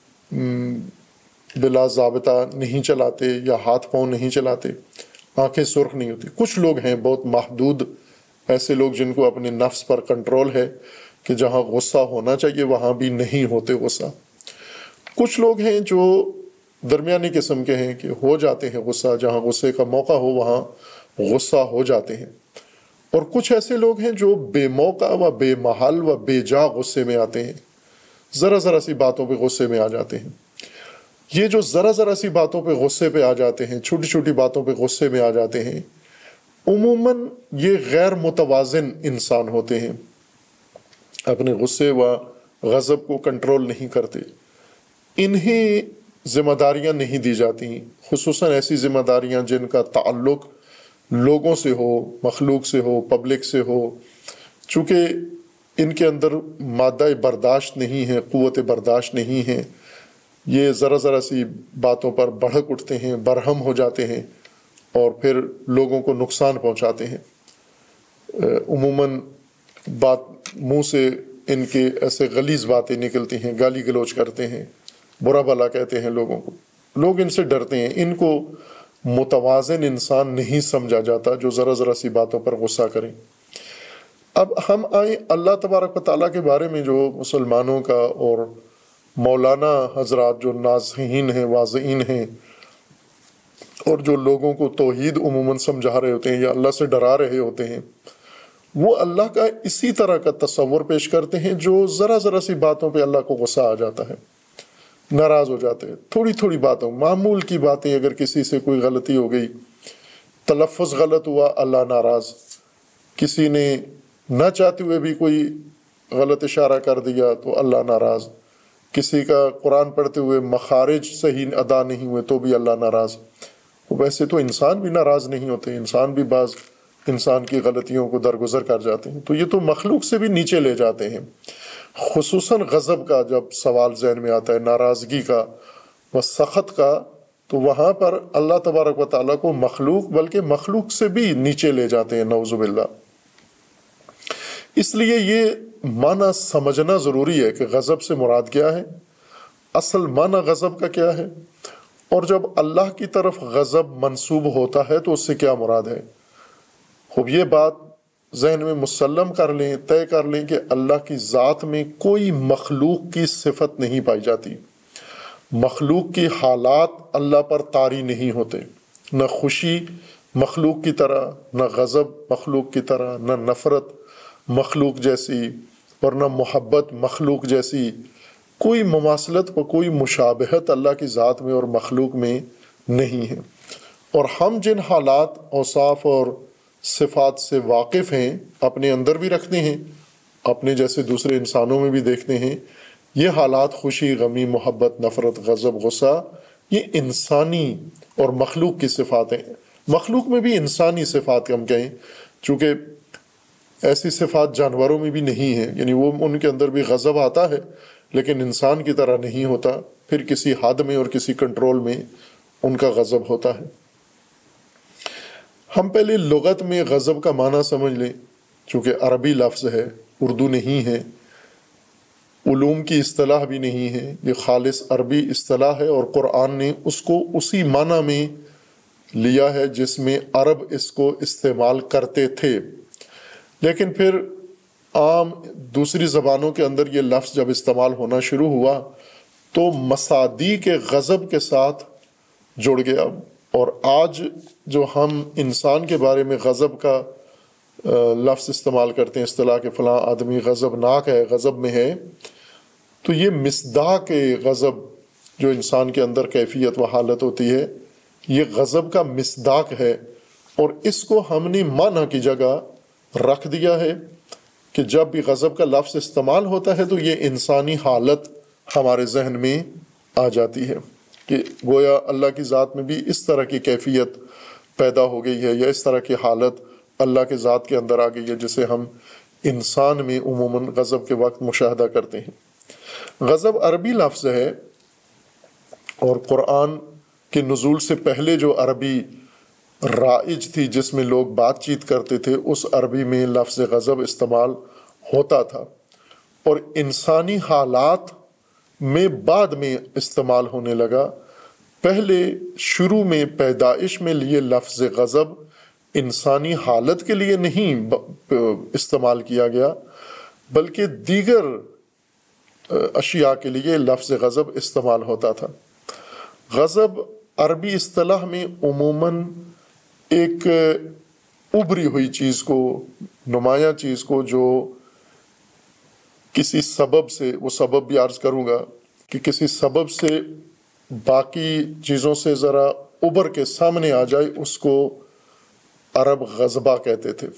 بلا ضابطہ نہیں چلاتے، یا ہاتھ پاؤں نہیں چلاتے، آنکھیں سرخ نہیں ہوتی۔ کچھ لوگ ہیں بہت محدود ایسے لوگ جن کو اپنے نفس پر کنٹرول ہے کہ جہاں غصہ ہونا چاہیے وہاں بھی نہیں ہوتے غصہ۔ کچھ لوگ ہیں جو درمیانی قسم کے ہیں کہ ہو جاتے ہیں غصہ، جہاں غصے کا موقع ہو وہاں غصہ ہو جاتے ہیں، اور کچھ ایسے لوگ ہیں جو بے موقع و بے محل و بے جا غصے میں آتے ہیں، ذرا سی باتوں پہ غصے میں آ جاتے ہیں۔ یہ جو ذرا سی باتوں پہ غصے پہ آ جاتے ہیں، چھوٹی چھوٹی باتوں پہ غصے میں آ جاتے ہیں، عموماً یہ غیر متوازن انسان ہوتے ہیں، اپنے غصے و غضب کو کنٹرول نہیں کرتے، انہیں ذمہ داریاں نہیں دی جاتی، خصوصاً ایسی ذمہ داریاں جن کا تعلق لوگوں سے ہو، مخلوق سے ہو، پبلک سے ہو، چونکہ ان کے اندر مادہ برداشت نہیں ہے، قوت برداشت نہیں ہے، یہ ذرا سی باتوں پر بھڑک اٹھتے ہیں، برہم ہو جاتے ہیں، اور پھر لوگوں کو نقصان پہنچاتے ہیں۔ عموماً بات منہ سے ان کے ایسے غلیظ باتیں نکلتی ہیں، گالی گلوچ کرتے ہیں، برا بھلا کہتے ہیں لوگوں کو، لوگ ان سے ڈرتے ہیں، ان کو متوازن انسان نہیں سمجھا جاتا جو ذرا سی باتوں پر غصہ کریں۔ اب ہم آئیں اللہ تبارک و تعالیٰ کے بارے میں، جو مسلمانوں کا اور مولانا حضرات جو ناصحین ہیں، واعظین ہیں، اور جو لوگوں کو توحید عموماً سمجھا رہے ہوتے ہیں یا اللہ سے ڈرا رہے ہوتے ہیں، وہ اللہ کا اسی طرح کا تصور پیش کرتے ہیں جو ذرا سی باتوں پہ اللہ کو غصہ آ جاتا ہے، ناراض ہو جاتے ہیں، تھوڑی باتوں، معمول کی باتیں، اگر کسی سے کوئی غلطی ہو گئی، تلفظ غلط ہوا، اللہ ناراض، کسی نے نہ چاہتے ہوئے بھی کوئی غلط اشارہ کر دیا تو اللہ ناراض، کسی کا قرآن پڑھتے ہوئے مخارج صحیح ادا نہیں ہوئے تو بھی اللہ ناراض۔ ویسے تو انسان بھی ناراض نہیں ہوتے، انسان بھی بعض انسان کی غلطیوں کو درگزر کر جاتے ہیں، تو یہ تو مخلوق سے بھی نیچے لے جاتے ہیں۔ خصوصاً غضب کا جب سوال ذہن میں آتا ہے، ناراضگی کا و سخط کا، تو وہاں پر اللہ تبارک و تعالیٰ کو مخلوق بلکہ مخلوق سے بھی نیچے لے جاتے ہیں، نعوذ باللہ۔ اس لیے یہ معنی سمجھنا ضروری ہے کہ غضب سے مراد کیا ہے، اصل معنی غضب کا کیا ہے، اور جب اللہ کی طرف غضب منسوب ہوتا ہے تو اس سے کیا مراد ہے۔ خوب یہ بات ذہن میں مسلم کر لیں، طے کر لیں کہ اللہ کی ذات میں کوئی مخلوق کی صفت نہیں پائی جاتی، مخلوق کی حالات اللہ پر طاری نہیں ہوتے، نہ خوشی مخلوق کی طرح، نہ غضب مخلوق کی طرح، نہ نفرت مخلوق جیسی، اور نہ محبت مخلوق جیسی۔ کوئی مماثلت و کوئی مشابہت اللہ کی ذات میں اور مخلوق میں نہیں ہے۔ اور ہم جن حالات، اوصاف اور صفات سے واقف ہیں، اپنے اندر بھی رکھتے ہیں، اپنے جیسے دوسرے انسانوں میں بھی دیکھتے ہیں، یہ حالات خوشی، غمی، محبت، نفرت، غضب، غصہ، یہ انسانی اور مخلوق کی صفات ہیں۔ مخلوق میں بھی انسانی صفات ہم کہیں، چونکہ ایسی صفات جانوروں میں بھی نہیں ہیں، یعنی وہ ان کے اندر بھی غضب آتا ہے لیکن انسان کی طرح نہیں ہوتا، پھر کسی حد میں اور کسی کنٹرول میں ان کا غضب ہوتا ہے۔ ہم پہلے لغت میں غضب کا معنی سمجھ لیں، چونکہ عربی لفظ ہے، اردو نہیں ہے، علوم کی اصطلاح بھی نہیں ہے، یہ خالص عربی اصطلاح ہے، اور قرآن نے اس کو اسی معنی میں لیا ہے جس میں عرب اس کو استعمال کرتے تھے۔ لیکن پھر عام دوسری زبانوں کے اندر یہ لفظ جب استعمال ہونا شروع ہوا تو مصادیق غضب کے ساتھ جڑ گیا، اور آج جو ہم انسان کے بارے میں غضب کا لفظ استعمال کرتے ہیں، اصطلاح کہ فلاں آدمی غضب ناک ہے، غضب میں ہے، تو یہ مصداق غضب جو انسان کے اندر کیفیت و حالت ہوتی ہے، یہ غضب کا مصداق ہے، اور اس کو ہم نے معنی کی جگہ رکھ دیا ہے کہ جب بھی غضب کا لفظ استعمال ہوتا ہے تو یہ انسانی حالت ہمارے ذہن میں آ جاتی ہے، کہ گویا اللہ کی ذات میں بھی اس طرح کی کیفیت پیدا ہو گئی ہے، یا اس طرح کی حالت اللہ کے ذات کے اندر آ گئی ہے جسے ہم انسان میں عموماً غضب کے وقت مشاہدہ کرتے ہیں۔ غضب عربی لفظ ہے، اور قرآن کے نزول سے پہلے جو عربی رائج تھی جس میں لوگ بات چیت کرتے تھے، اس عربی میں لفظ غضب استعمال ہوتا تھا، اور انسانی حالات میں بعد میں استعمال ہونے لگا۔ پہلے شروع میں پیدائش میں یہ لفظ غضب انسانی حالت کے لیے نہیں استعمال کیا گیا، بلکہ دیگر اشیاء کے لیے لفظ غضب استعمال ہوتا تھا۔ غضب عربی اصطلاح میں عموماً ایک ابھری ہوئی چیز کو، نمایاں چیز کو، جو کسی سبب سے، وہ سبب بھی عرض کروں گا کہ کسی سبب سے باقی چیزوں سے ذرا ابھر کے سامنے آ جائے، اس کو عرب غضبہ کہتے تھے۔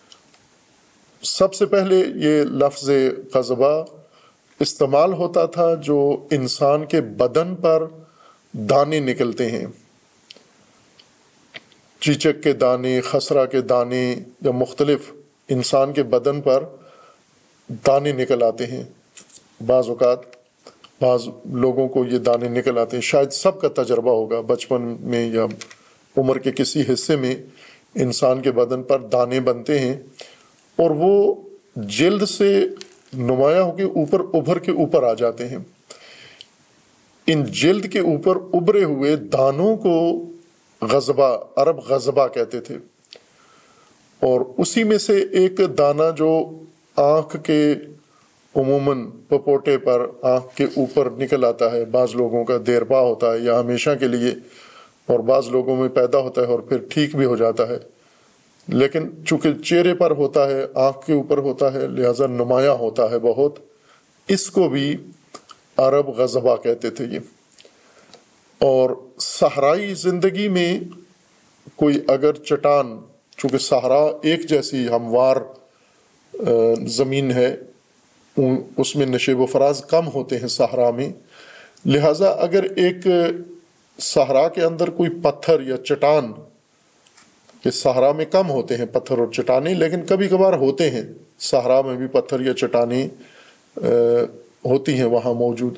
سب سے پہلے یہ لفظ غضبہ استعمال ہوتا تھا جو انسان کے بدن پر دانے نکلتے ہیں، چیچک کے دانے، خسرہ کے دانے، یا مختلف انسان کے بدن پر دانے نکل آتے ہیں۔ بعض اوقات بعض لوگوں کو یہ دانے نکل آتے ہیں، شاید سب کا تجربہ ہوگا، بچپن میں یا عمر کے کسی حصے میں انسان کے بدن پر دانے بنتے ہیں، اور وہ جلد سے نمایاں ہو کے اوپر ابھر کے اوپر آ جاتے ہیں۔ ان جلد کے اوپر ابھرے ہوئے دانوں کو غضبہ، عرب غضبہ کہتے تھے، اور اسی میں سے ایک دانہ جو آنکھ کے عموماً پپوٹے پر آنکھ کے اوپر نکل آتا ہے، بعض لوگوں کا دیر پا ہوتا ہے یا ہمیشہ کے لیے، اور بعض لوگوں میں پیدا ہوتا ہے اور پھر ٹھیک بھی ہو جاتا ہے، لیکن چونکہ چہرے پر ہوتا ہے، آنکھ کے اوپر ہوتا ہے، لہذا نمایاں ہوتا ہے بہت، اس کو بھی عرب غضبہ کہتے تھے یہ۔ اور صحرائی زندگی میں کوئی اگر چٹان، چونکہ صحرا ایک جیسی ہموار زمین ہے، اس میں نشیب و فراز کم ہوتے ہیں صحرا میں، لہٰذا اگر ایک صحرا کے اندر کوئی پتھر یا چٹان، کہ صحرا میں کم ہوتے ہیں پتھر اور چٹانیں، لیکن کبھی کبھار ہوتے ہیں، صحرا میں بھی پتھر یا چٹانیں ہوتی ہیں وہاں موجود،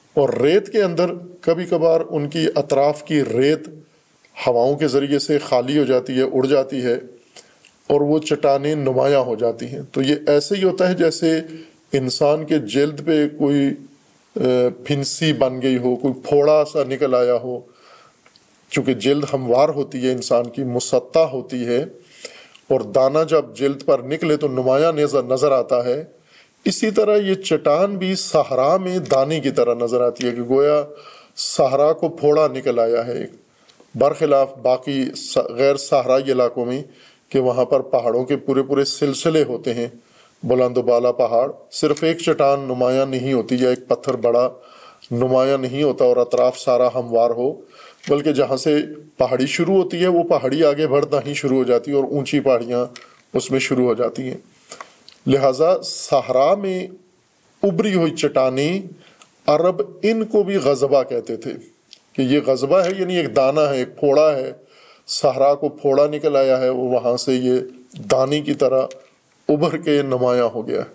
اور ریت کے اندر کبھی کبھار ان کی اطراف کی ریت ہواؤں کے ذریعے سے خالی ہو جاتی ہے، اڑ جاتی ہے، اور وہ چٹانیں نمایاں ہو جاتی ہیں۔ تو یہ ایسے ہی ہوتا ہے جیسے انسان کے جلد پہ کوئی پھنسی بن گئی ہو، کوئی پھوڑا سا نکل آیا ہو، چونکہ جلد ہموار ہوتی ہے، انسان کی مسطح ہوتی ہے، اور دانہ جب جلد پر نکلے تو نمایاں نظر آتا ہے۔ اسی طرح یہ چٹان بھی صحرا میں دانے کی طرح نظر آتی ہے، کہ گویا صحرا کو پھوڑا نکل آیا ہے، برخلاف باقی غیر صحرائی علاقوں میں کہ وہاں پر پہاڑوں کے پورے سلسلے ہوتے ہیں، بلند و بالا پہاڑ، صرف ایک چٹان نمایاں نہیں ہوتی یا ایک پتھر بڑا نمایاں نہیں ہوتا اور اطراف سارا ہموار ہو، بلکہ جہاں سے پہاڑی شروع ہوتی ہے وہ پہاڑی آگے بڑھنا ہی شروع ہو جاتی ہے اور اونچی پہاڑیاں اس میں شروع ہو جاتی ہیں۔ لہٰذا صحرا میں ابری ہوئی چٹانیں، عرب ان کو بھی غضبہ کہتے تھے، کہ یہ غضبہ ہے، یعنی ایک دانہ ہے، ایک پھوڑا ہے، صحرا کو پھوڑا نکل آیا ہے، وہ وہاں سے یہ دانے کی طرح ابھر کے نمایاں ہو گیا۔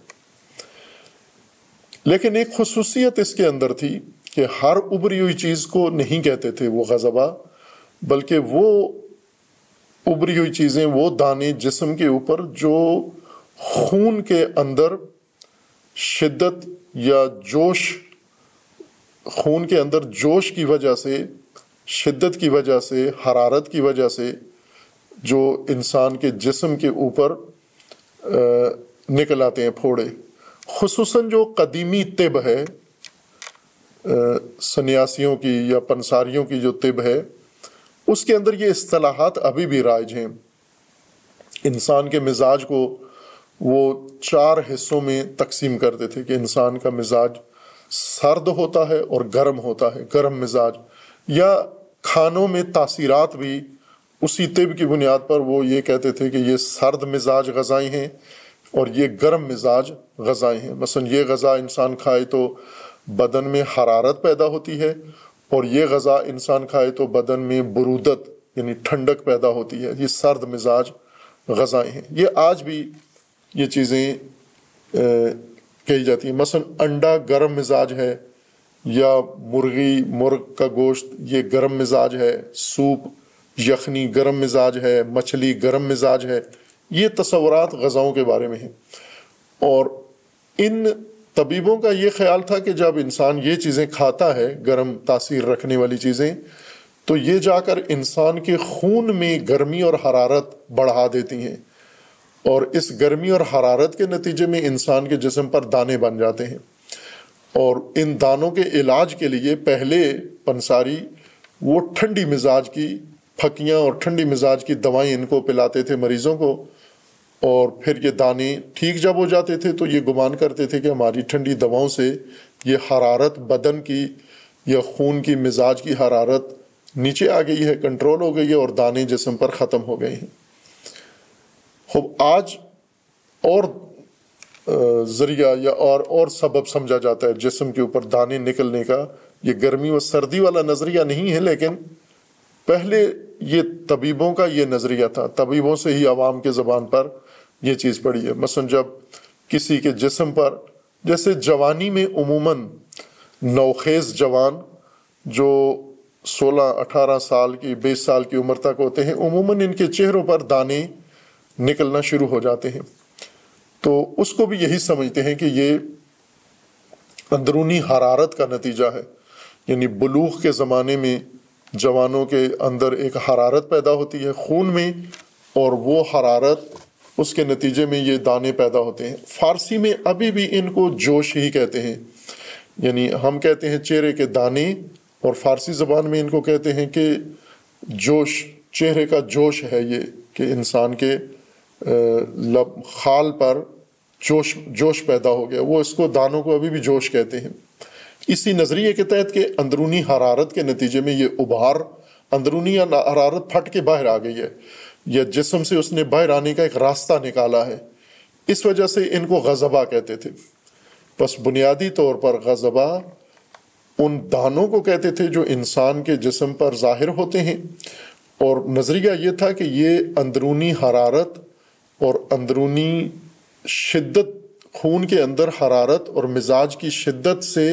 لیکن ایک خصوصیت اس کے اندر تھی کہ ہر ابری ہوئی چیز کو نہیں کہتے تھے وہ غضبہ، بلکہ وہ ابری ہوئی چیزیں، وہ دانے جسم کے اوپر جو خون کے اندر شدت یا جوش، خون کے اندر جوش کی وجہ سے، شدت کی وجہ سے، حرارت کی وجہ سے جو انسان کے جسم کے اوپر نکل آتے ہیں پھوڑے، خصوصاً جو قدیمی طب ہے، سنیاسیوں کی یا پنساریوں کی جو طب ہے، اس کے اندر یہ اصطلاحات ابھی بھی رائج ہیں۔ انسان کے مزاج کو وہ 4 حصوں میں تقسیم کرتے تھے کہ انسان کا مزاج سرد ہوتا ہے اور گرم ہوتا ہے، گرم مزاج، یا کھانوں میں تاثیرات بھی اسی طب کی بنیاد پر وہ یہ کہتے تھے کہ یہ سرد مزاج غذائیں ہیں اور یہ گرم مزاج غذائیں ہیں۔ مثلا یہ غذا انسان کھائے تو بدن میں حرارت پیدا ہوتی ہے، اور یہ غذا انسان کھائے تو بدن میں برودت یعنی ٹھنڈک پیدا ہوتی ہے، یہ سرد مزاج غذائیں ہیں۔ یہ آج بھی یہ چیزیں کہی جاتی ہیں۔ مثلا انڈا گرم مزاج ہے، یا مرغ کا گوشت یہ گرم مزاج ہے، سوپ یخنی گرم مزاج ہے، مچھلی گرم مزاج ہے۔ یہ تصورات غذاؤں کے بارے میں ہیں، اور ان طبیبوں کا یہ خیال تھا کہ جب انسان یہ چیزیں کھاتا ہے، گرم تاثیر رکھنے والی چیزیں، تو یہ جا کر انسان کے خون میں گرمی اور حرارت بڑھا دیتی ہیں، اور اس گرمی اور حرارت کے نتیجے میں انسان کے جسم پر دانے بن جاتے ہیں۔ اور ان دانوں کے علاج کے لیے پہلے پنساری وہ ٹھنڈی مزاج کی پھکیاں اور ٹھنڈی مزاج کی دوائیں ان کو پلاتے تھے مریضوں کو، اور پھر یہ دانے ٹھیک جب ہو جاتے تھے تو یہ گمان کرتے تھے کہ ہماری ٹھنڈی دواؤں سے یہ حرارت بدن کی یا خون کی مزاج کی حرارت نیچے آ گئی ہے، کنٹرول ہو گئی ہے، اور دانے جسم پر ختم ہو گئے ہیں۔ آج اور ذریعہ یا اور سبب سمجھا جاتا ہے جسم کے اوپر دانے نکلنے کا، یہ گرمی و سردی والا نظریہ نہیں ہے، لیکن پہلے یہ طبیبوں کا یہ نظریہ تھا، طبیبوں سے ہی عوام کے زبان پر یہ چیز پڑی ہے۔ مثلا جب کسی کے جسم پر، جیسے جوانی میں عموماً نوخیز جوان جو 16-18 سال کی 20 سال کی عمر تک ہوتے ہیں، عموماً ان کے چہروں پر دانے نکلنا شروع ہو جاتے ہیں، تو اس کو بھی یہی سمجھتے ہیں کہ یہ اندرونی حرارت کا نتیجہ ہے، یعنی بلوغ کے زمانے میں جوانوں کے اندر ایک حرارت پیدا ہوتی ہے خون میں، اور وہ حرارت اس کے نتیجے میں یہ دانے پیدا ہوتے ہیں۔ فارسی میں ابھی بھی ان کو جوش ہی کہتے ہیں، یعنی ہم کہتے ہیں چہرے کے دانے، اور فارسی زبان میں ان کو کہتے ہیں کہ جوش، چہرے کا جوش ہے یہ، کہ انسان کے خال پر جوش پیدا ہو گیا، وہ اس کو دانوں کو ابھی بھی جوش کہتے ہیں۔ اسی نظریے کے تحت کہ اندرونی حرارت کے نتیجے میں یہ ابھار، اندرونی حرارت پھٹ کے باہر آ گئی ہے، یا جسم سے اس نے باہر آنے کا ایک راستہ نکالا ہے، اس وجہ سے ان کو غضبہ کہتے تھے۔ بس بنیادی طور پر غضبہ ان دانوں کو کہتے تھے جو انسان کے جسم پر ظاہر ہوتے ہیں، اور نظریہ یہ تھا کہ یہ اندرونی حرارت اور اندرونی شدت، خون کے اندر حرارت اور مزاج کی شدت سے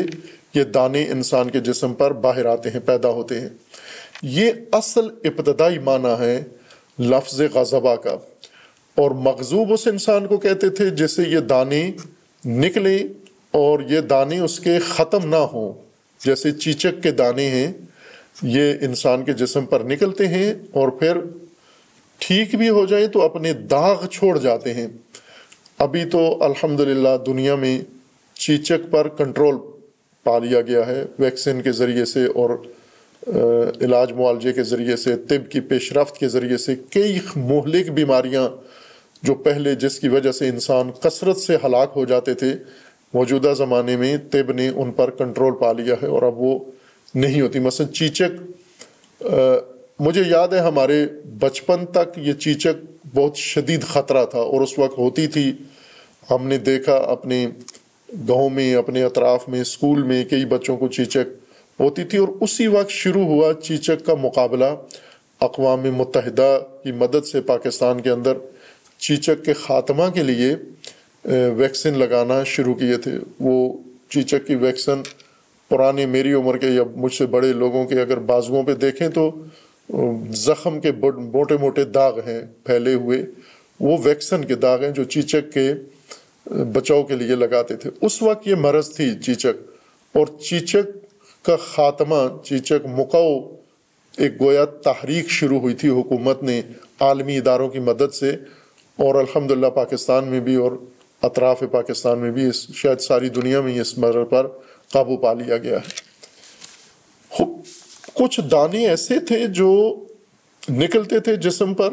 یہ دانے انسان کے جسم پر باہر آتے ہیں، پیدا ہوتے ہیں۔ یہ اصل ابتدائی معنی ہے لفظ غضبہ کا، اور مغضوب اس انسان کو کہتے تھے جس سے یہ دانے نکلے اور یہ دانے اس کے ختم نہ ہوں، جیسے چیچک کے دانے ہیں، یہ انسان کے جسم پر نکلتے ہیں اور پھر ٹھیک بھی ہو جائیں تو اپنے داغ چھوڑ جاتے ہیں۔ ابھی تو الحمدللہ دنیا میں چیچک پر کنٹرول پا لیا گیا ہے ویکسین کے ذریعے سے اور علاج معالجے کے ذریعے سے، طب کی پیش رفت کے ذریعے سے۔ کئی مہلک بیماریاں جو پہلے جس کی وجہ سے انسان کثرت سے ہلاک ہو جاتے تھے، موجودہ زمانے میں طب نے ان پر کنٹرول پا لیا ہے اور اب وہ نہیں ہوتی۔ مثلا چیچک، مجھے یاد ہے ہمارے بچپن تک یہ چیچک بہت شدید خطرہ تھا اور اس وقت ہوتی تھی۔ ہم نے دیکھا اپنے گاؤں میں، اپنے اطراف میں، اسکول میں کئی بچوں کو چیچک ہوتی تھی، اور اسی وقت شروع ہوا چیچک کا مقابلہ۔ اقوام متحدہ کی مدد سے پاکستان کے اندر چیچک کے خاتمہ کے لیے ویکسین لگانا شروع کیے تھے۔ وہ چیچک کی ویکسین پرانے میری عمر کے یا مجھ سے بڑے لوگوں کے اگر بازوؤں پہ دیکھیں تو زخم کے موٹے موٹے داغ ہیں پھیلے ہوئے، وہ ویکسن کے داغ ہیں جو چیچک کے بچاؤ کے لیے لگاتے تھے۔ اس وقت یہ مرض تھی چیچک، اور چیچک کا خاتمہ، چیچک مکاؤ ایک گویا تحریک شروع ہوئی تھی حکومت نے عالمی اداروں کی مدد سے، اور الحمدللہ پاکستان میں بھی اور اطراف پاکستان میں بھی، شاید ساری دنیا میں اس مرض پر قابو پا لیا گیا ہے۔ کچھ دانے ایسے تھے جو نکلتے تھے جسم پر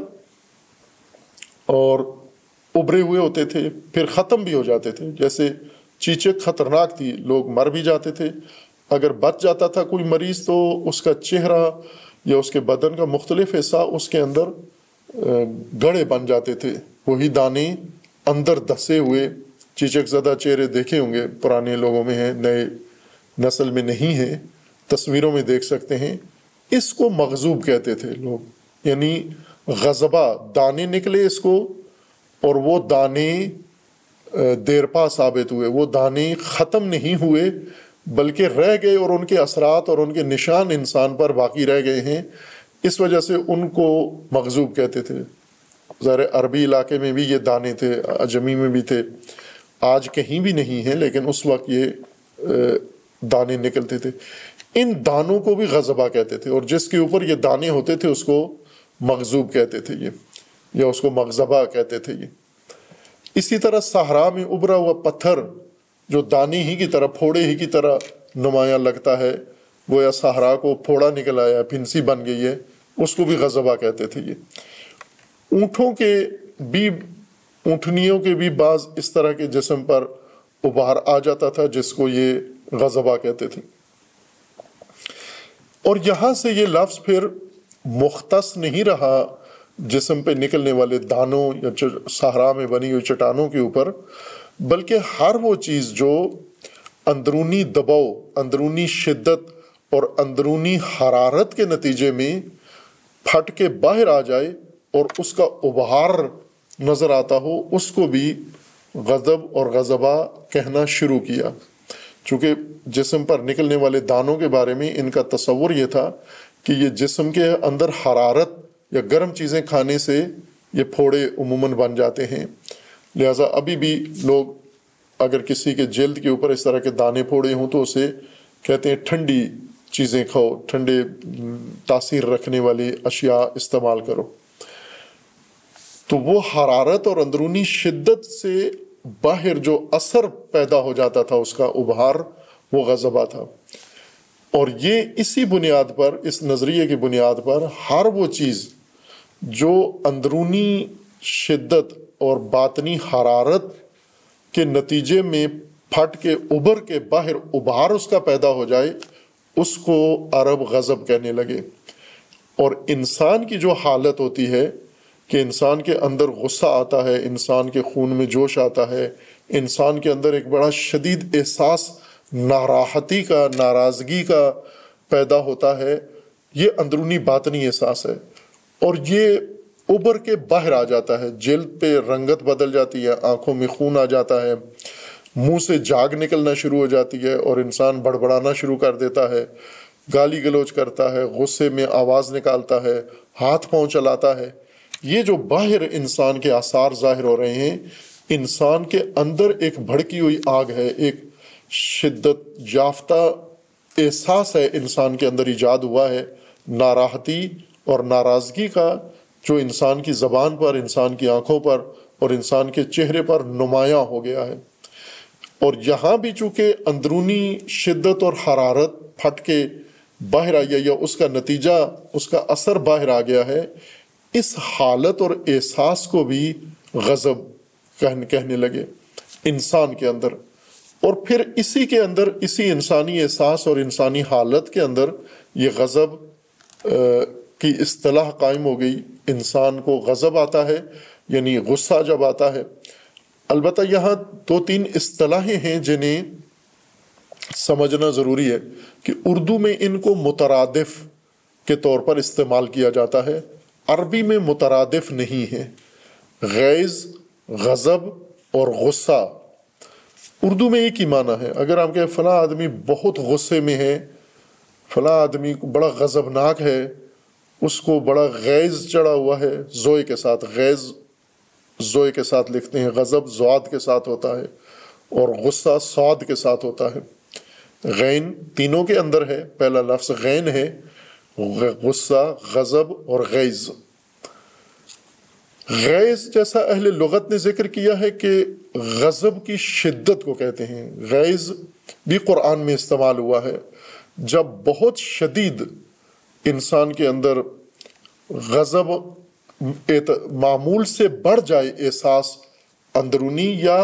اور ابھرے ہوئے ہوتے تھے، پھر ختم بھی ہو جاتے تھے۔ جیسے چیچک خطرناک تھی، لوگ مر بھی جاتے تھے۔ اگر بچ جاتا تھا کوئی مریض تو اس کا چہرہ یا اس کے بدن کا مختلف حصہ اس کے اندر گڑھے بن جاتے تھے، وہی دانے اندر دھسے ہوئے۔ چیچک زدہ چہرے دیکھے ہوں گے، پرانے لوگوں میں ہیں، نئے نسل میں نہیں ہیں، تصویروں میں دیکھ سکتے ہیں۔ اس کو مغضوب کہتے تھے لوگ، یعنی غضبہ، دانے نکلے اس کو اور وہ دانے دیرپا ثابت ہوئے، وہ دانے ختم نہیں ہوئے بلکہ رہ گئے، اور ان کے اثرات اور ان کے نشان انسان پر باقی رہ گئے ہیں۔ اس وجہ سے ان کو مغضوب کہتے تھے۔ ظاہر عربی علاقے میں بھی یہ دانے تھے، عجمی میں بھی تھے، آج کہیں بھی نہیں ہیں، لیکن اس وقت یہ دانے نکلتے تھے۔ ان دانوں کو بھی غضبہ کہتے تھے، اور جس کے اوپر یہ دانے ہوتے تھے اس کو مغضوب کہتے تھے یہ، یا اس کو مغضبہ کہتے تھے یہ۔ اسی طرح صحرا میں ابھرا ہوا پتھر جو دانے ہی کی طرح، پھوڑے ہی کی طرح نمایاں لگتا ہے، گویا صحرا کو پھوڑا نکل آیا، پھنسی بن گئی ہے، اس کو بھی غضبہ کہتے تھے یہ۔ اونٹوں کے بھی، اونٹنیوں کے بھی بعض اس طرح کے جسم پر ابھار آ جاتا تھا جس کو یہ غضبہ کہتے تھے۔ اور یہاں سے یہ لفظ پھر مختص نہیں رہا جسم پہ نکلنے والے دانوں یا صحرا میں بنی ہوئی چٹانوں کے اوپر، بلکہ ہر وہ چیز جو اندرونی دباؤ، اندرونی شدت اور اندرونی حرارت کے نتیجے میں پھٹ کے باہر آ جائے اور اس کا ابھار نظر آتا ہو، اس کو بھی غضب اور غضبہ کہنا شروع کیا۔ چونکہ جسم پر نکلنے والے دانوں کے بارے میں ان کا تصور یہ تھا کہ یہ جسم کے اندر حرارت یا گرم چیزیں کھانے سے یہ پھوڑے عموماً بن جاتے ہیں، لہٰذا ابھی بھی لوگ اگر کسی کے جلد کے اوپر اس طرح کے دانے پھوڑے ہوں تو اسے کہتے ہیں ٹھنڈی چیزیں کھاؤ، ٹھنڈے تاثیر رکھنے والی اشیاء استعمال کرو۔ تو وہ حرارت اور اندرونی شدت سے باہر جو اثر پیدا ہو جاتا تھا، اس کا ابھار، وہ غضبہ تھا۔ اور یہ اسی بنیاد پر، اس نظریے کی بنیاد پر، ہر وہ چیز جو اندرونی شدت اور باطنی حرارت کے نتیجے میں پھٹ کے ابھر کے باہر ابھار اس کا پیدا ہو جائے، اس کو عرب غضب کہنے لگے۔ اور انسان کی جو حالت ہوتی ہے کہ انسان کے اندر غصہ آتا ہے، انسان کے خون میں جوش آتا ہے، انسان کے اندر ایک بڑا شدید احساس ناراحتی کا، ناراضگی کا پیدا ہوتا ہے، یہ اندرونی باطنی احساس ہے، اور یہ ابھر کے باہر آ جاتا ہے، جلد پہ رنگت بدل جاتی ہے، آنکھوں میں خون آ جاتا ہے، منہ سے جاگ نکلنا شروع ہو جاتی ہے اور انسان بڑبڑانا شروع کر دیتا ہے، گالی گلوچ کرتا ہے، غصے میں آواز نکالتا ہے، ہاتھ پاؤں چلاتا ہے۔ یہ جو باہر انسان کے آثار ظاہر ہو رہے ہیں، انسان کے اندر ایک بھڑکی ہوئی آگ ہے، ایک شدت یافتہ احساس ہے انسان کے اندر ایجاد ہوا ہے، ناراحتی اور ناراضگی کا، جو انسان کی زبان پر، انسان کی آنکھوں پر اور انسان کے چہرے پر نمایاں ہو گیا ہے۔ اور یہاں بھی چونکہ اندرونی شدت اور حرارت پھٹ کے باہر آئی ہے، یا اس کا نتیجہ، اس کا اثر باہر آ گیا ہے، اس حالت اور احساس کو بھی غضب کہنے لگے انسان کے اندر۔ اور پھر اسی کے اندر، اسی انسانی احساس اور انسانی حالت کے اندر یہ غضب کی اصطلاح قائم ہو گئی۔ انسان کو غضب آتا ہے، یعنی غصہ جب آتا ہے۔ البتہ یہاں 2-3 اصطلاحیں ہیں جنہیں سمجھنا ضروری ہے کہ اردو میں ان کو مترادف کے طور پر استعمال کیا جاتا ہے، عربی میں مترادف نہیں ہے۔ غیظ، غضب اور غصہ اردو میں ایک ہی معنی ہے۔ اگر آپ کہیں فلاں آدمی بہت غصے میں ہے، فلاں آدمی بڑا غضبناک ہے، اس کو بڑا غیظ چڑھا ہوا ہے، زوئے کے ساتھ، غیظ زوئے کے ساتھ لکھتے ہیں، غضب زواد کے ساتھ ہوتا ہے اور غصہ صاد کے ساتھ ہوتا ہے۔ غین تینوں کے اندر ہے، پہلا لفظ غین ہے، غصہ، غضب اور غیظ۔ غیظ جیسا اہل لغت نے ذکر کیا ہے کہ غضب کی شدت کو کہتے ہیں۔ غیظ بھی قرآن میں استعمال ہوا ہے، جب بہت شدید انسان کے اندر غضب معمول سے بڑھ جائے، احساس اندرونی، یا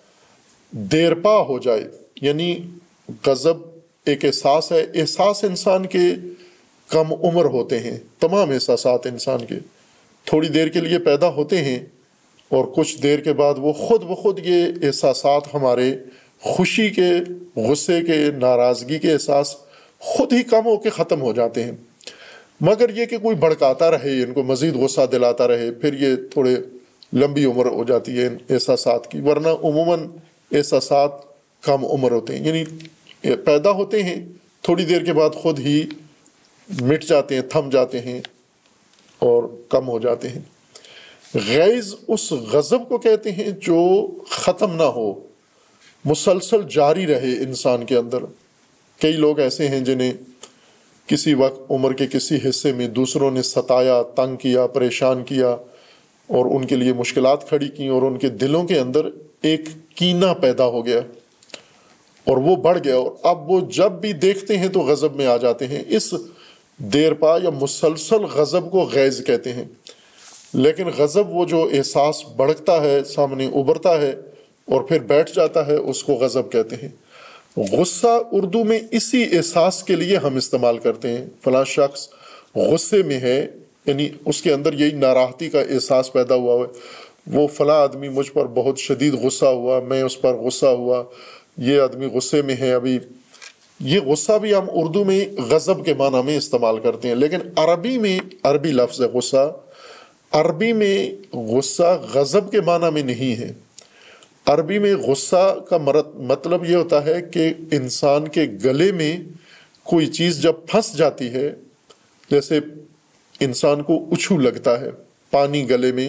دیرپا ہو جائے۔ یعنی غضب ایک احساس ہے، احساس انسان کے کم عمر ہوتے ہیں، تمام احساسات انسان کے تھوڑی دیر کے لیے پیدا ہوتے ہیں اور کچھ دیر کے بعد وہ خود بخود یہ احساسات ہمارے خوشی کے، غصے کے، ناراضگی کے احساس خود ہی کم ہو کے ختم ہو جاتے ہیں۔ مگر یہ کہ کوئی بھڑکاتا رہے، ان کو مزید غصہ دلاتا رہے، پھر یہ تھوڑے لمبی عمر ہو جاتی ہے ان احساسات کی، ورنہ عموماً احساسات کم عمر ہوتے ہیں، یعنی پیدا ہوتے ہیں، تھوڑی دیر کے بعد خود ہی مٹ جاتے ہیں، تھم جاتے ہیں اور کم ہو جاتے ہیں۔ غیظ اس غضب کو کہتے ہیں جو ختم نہ ہو، مسلسل جاری رہے انسان کے اندر۔ کئی لوگ ایسے ہیں جنہیں کسی وقت عمر کے کسی حصے میں دوسروں نے ستایا، تنگ کیا، پریشان کیا اور ان کے لیے مشکلات کھڑی کی، اور ان کے دلوں کے اندر ایک کینہ پیدا ہو گیا اور وہ بڑھ گیا، اور اب وہ جب بھی دیکھتے ہیں تو غضب میں آ جاتے ہیں۔ اس دیرپا یا مسلسل غضب کو غیظ کہتے ہیں۔ لیکن غضب وہ جو احساس بڑھتا ہے، سامنے ابھرتا ہے اور پھر بیٹھ جاتا ہے، اس کو غضب کہتے ہیں۔ غصہ اردو میں اسی احساس کے لیے ہم استعمال کرتے ہیں۔ فلاں شخص غصے میں ہے، یعنی اس کے اندر یہی ناراحتی کا احساس پیدا ہوا ہے، وہ فلاں آدمی مجھ پر بہت شدید غصہ ہوا، میں اس پر غصہ ہوا، یہ آدمی غصے میں ہے ابھی۔ یہ غصہ بھی ہم اردو میں غضب کے معنی میں استعمال کرتے ہیں، لیکن عربی میں، عربی لفظ ہے غصہ، عربی میں غصہ غضب کے معنی میں نہیں ہے۔ عربی میں غصہ کا مطلب یہ ہوتا ہے کہ انسان کے گلے میں کوئی چیز جب پھنس جاتی ہے، جیسے انسان کو اچھو لگتا ہے، پانی گلے میں،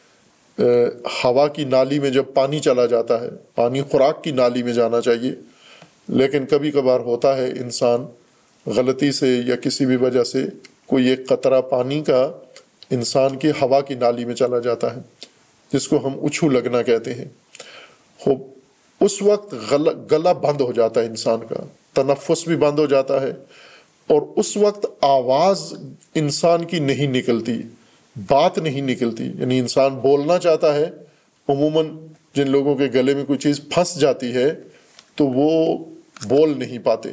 ہوا کی نالی میں جب پانی چلا جاتا ہے، پانی خوراک کی نالی میں جانا چاہیے، لیکن کبھی کبھار ہوتا ہے انسان غلطی سے یا کسی بھی وجہ سے کوئی ایک قطرہ پانی کا انسان کی ہوا کی نالی میں چلا جاتا ہے، جس کو ہم اچھو لگنا کہتے ہیں۔ اس وقت گلا بند ہو جاتا ہے انسان کا، تنفس بھی بند ہو جاتا ہے، اور اس وقت آواز انسان کی نہیں نکلتی، بات نہیں نکلتی، یعنی انسان بولنا چاہتا ہے، عموماً جن لوگوں کے گلے میں کوئی چیز پھنس جاتی ہے تو وہ بول نہیں پاتے۔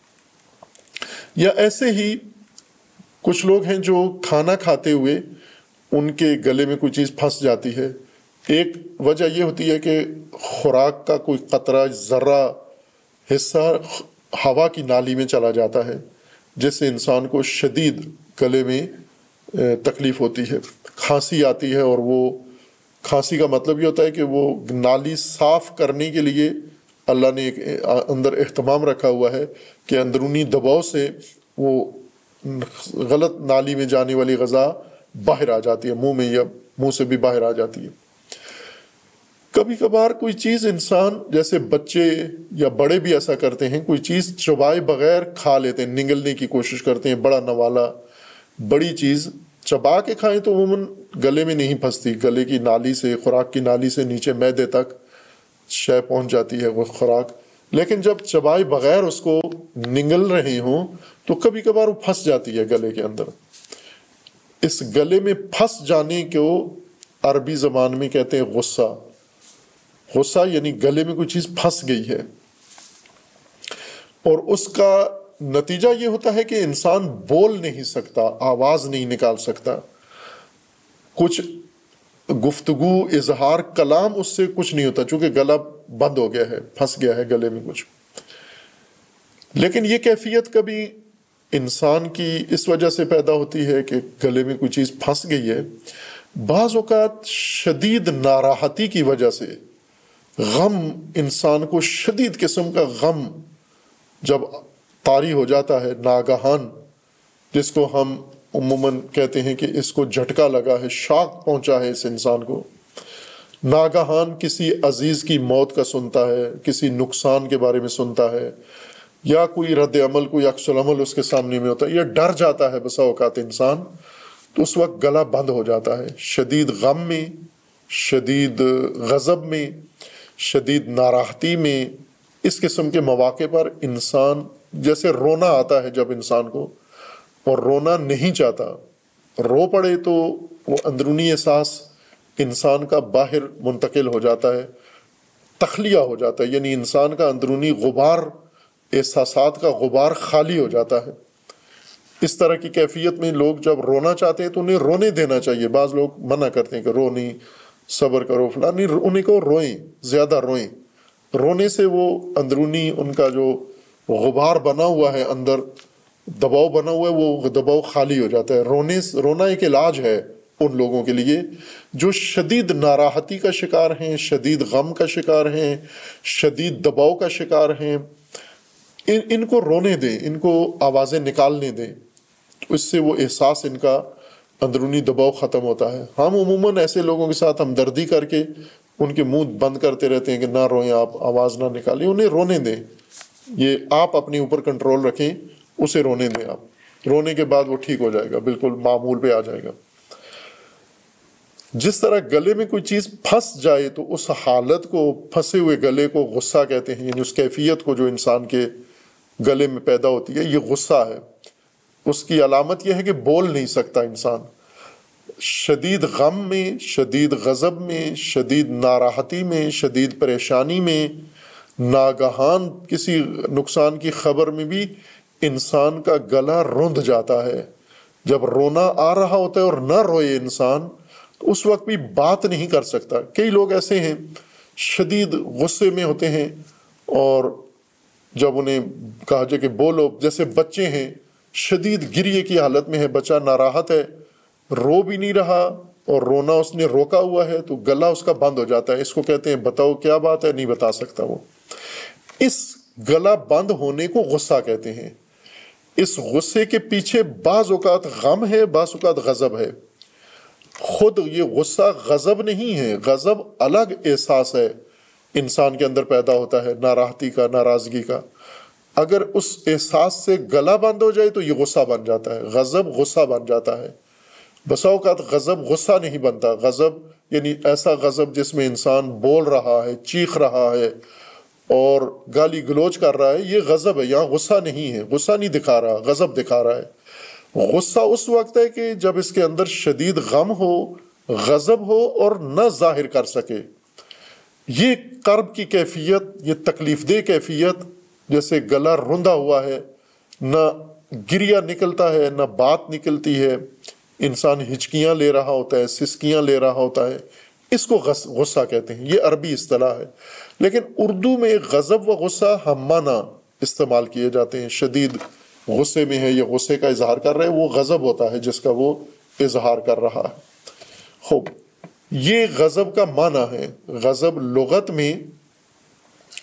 یا ایسے ہی کچھ لوگ ہیں جو کھانا کھاتے ہوئے ان کے گلے میں کوئی چیز پھنس جاتی ہے۔ ایک وجہ یہ ہوتی ہے کہ خوراک کا کوئی قطرہ، ذرہ حصہ ہوا کی نالی میں چلا جاتا ہے، جس سے انسان کو شدید گلے میں تکلیف ہوتی ہے، کھانسی آتی ہے، اور وہ کھانسی کا مطلب یہ ہوتا ہے کہ وہ نالی صاف کرنے کے لیے اللہ نے ایک اندر اہتمام رکھا ہوا ہے کہ اندرونی دباؤ سے وہ غلط نالی میں جانے والی غذا باہر آ جاتی ہے، منہ میں یا منہ سے بھی باہر آ جاتی ہے۔ کبھی کبھار کوئی چیز انسان، جیسے بچے یا بڑے بھی ایسا کرتے ہیں، کوئی چیز چبائے بغیر کھا لیتے ہیں، نگلنے کی کوشش کرتے ہیں، بڑا نوالا بڑی چیز چبا کے کھائیں تو عموماً گلے میں نہیں پھنستی، گلے کی نالی سے، خوراک کی نالی سے نیچے معدے تک شے پہنچ جاتی ہے وہ خوراک، لیکن جب چبائے بغیر اس کو نگل رہے ہوں تو کبھی کبھار وہ پھنس جاتی ہے گلے کے اندر۔ اس گلے میں پھنس جانے کو عربی زبان میں کہتے ہیں غصہ۔ غصہ یعنی گلے میں کوئی چیز پھنس گئی ہے، اور اس کا نتیجہ یہ ہوتا ہے کہ انسان بول نہیں سکتا، آواز نہیں نکال سکتا، کچھ گفتگو، اظہار کلام اس سے کچھ نہیں ہوتا، چونکہ گلا بند ہو گیا ہے، پھنس گیا ہے گلے میں کچھ۔ لیکن یہ کیفیت کبھی انسان کی اس وجہ سے پیدا ہوتی ہے کہ گلے میں کوئی چیز پھنس گئی ہے، بعض اوقات شدید ناراحتی کی وجہ سے، غم، انسان کو شدید قسم کا غم جب طاری ہو جاتا ہے ناگہان، جس کو ہم عموماً کہتے ہیں کہ اس کو جھٹکا لگا ہے، شاک پہنچا ہے اس انسان کو، ناگہان کسی عزیز کی موت کا سنتا ہے، کسی نقصان کے بارے میں سنتا ہے، یا کوئی رد عمل، کوئی عکس العمل اس کے سامنے میں ہوتا ہے، یا ڈر جاتا ہے بسا اوقات انسان، تو اس وقت گلا بند ہو جاتا ہے۔ شدید غم میں، شدید غضب میں، شدید ناراحتی میں، اس قسم کے مواقع پر انسان، جیسے رونا آتا ہے جب انسان کو، اور رونا نہیں چاہتا، رو پڑے تو وہ اندرونی احساس انسان کا باہر منتقل ہو جاتا ہے، تخلیہ ہو جاتا ہے، یعنی انسان کا اندرونی غبار، احساسات کا غبار خالی ہو جاتا ہے۔ اس طرح کی کیفیت میں لوگ جب رونا چاہتے ہیں تو انہیں رونے دینا چاہیے۔ بعض لوگ منع کرتے ہیں کہ رو نہیں، صبر کرو فلاں، نہیں، انہیں کو روئیں، زیادہ روئیں۔ رونے سے وہ اندرونی ان کا جو غبار بنا ہوا ہے، اندر دباؤ بنا ہوا ہے، وہ دباؤ خالی ہو جاتا ہے۔ رونا ایک علاج ہے ان لوگوں کے لیے جو شدید ناراحتی کا شکار ہیں، شدید غم کا شکار ہیں، شدید دباؤ کا شکار ہیں۔ ان کو رونے دیں، ان کو آوازیں نکالنے دیں، اس سے وہ احساس، ان کا اندرونی دباؤ ختم ہوتا ہے۔ ہم عموماً ایسے لوگوں کے ساتھ ہمدردی کر کے ان کے منہ بند کرتے رہتے ہیں کہ نہ روئیں آپ، آواز نہ نکالیں، انہیں رونے دیں۔ یہ آپ اپنے اوپر کنٹرول رکھیں، اسے رونے دیں آپ، رونے کے بعد وہ ٹھیک ہو جائے گا، بالکل معمول پہ آ جائے گا۔ جس طرح گلے میں کوئی چیز پھنس جائے تو اس حالت کو، پھنسے ہوئے گلے کو غصہ کہتے ہیں، یعنی اس کیفیت کو جو انسان کے گلے میں پیدا ہوتی ہے، یہ غصہ ہے۔ اس کی علامت یہ ہے کہ بول نہیں سکتا انسان۔ شدید غم میں، شدید غضب میں، شدید ناراحتی میں، شدید پریشانی میں، ناگہان کسی نقصان کی خبر میں بھی انسان کا گلا رند جاتا ہے۔ جب رونا آ رہا ہوتا ہے اور نہ روئے انسان تو اس وقت بھی بات نہیں کر سکتا۔ کئی لوگ ایسے ہیں شدید غصے میں ہوتے ہیں، اور جب انہیں کہا جائے کہ بولو، جیسے بچے ہیں شدید گریے کی حالت میں ہے، بچہ ناراحت ہے، رو بھی نہیں رہا اور رونا اس نے روکا ہوا ہے، تو گلا اس کا بند ہو جاتا ہے۔ اس کو کہتے ہیں بتاؤ کیا بات ہے، نہیں بتا سکتا وہ۔ اس گلا بند ہونے کو غصہ کہتے ہیں۔ اس غصے کے پیچھے بعض اوقات غم ہے، بعض اوقات غضب ہے۔ خود یہ غصہ غضب نہیں ہے، غضب الگ احساس ہے، انسان کے اندر پیدا ہوتا ہے، ناراحتی کا، ناراضگی کا۔ اگر اس احساس سے گلا بند ہو جائے تو یہ غصہ بن جاتا ہے، غضب غصہ بن جاتا ہے۔ بسا اوقات غضب غصہ نہیں بنتا، غضب یعنی ایسا غضب جس میں انسان بول رہا ہے، چیخ رہا ہے اور گالی گلوچ کر رہا ہے، یہ غضب ہے، یہاں غصہ نہیں ہے، غصہ نہیں دکھا رہا، غضب دکھا رہا ہے۔ غصہ اس وقت ہے کہ جب اس کے اندر شدید غم ہو، غضب ہو اور نہ ظاہر کر سکے۔ یہ کرب کی کیفیت، یہ تکلیف دہ کیفیت، جیسے گلا رندا ہوا ہے، نہ گریہ نکلتا ہے، نہ بات نکلتی ہے، انسان ہچکیاں لے رہا ہوتا ہے، سسکیاں لے رہا ہوتا ہے، اس کو غصہ کہتے ہیں۔ یہ عربی اصطلاح ہے، لیکن اردو میں غضب و غصہ ہم معنی استعمال کیے جاتے ہیں۔ شدید غصے میں ہے، یہ غصے کا اظہار کر رہے ہیں، وہ غضب ہوتا ہے جس کا وہ اظہار کر رہا ہے۔ خوب، یہ غضب کا معنی ہے۔ غضب لغت میں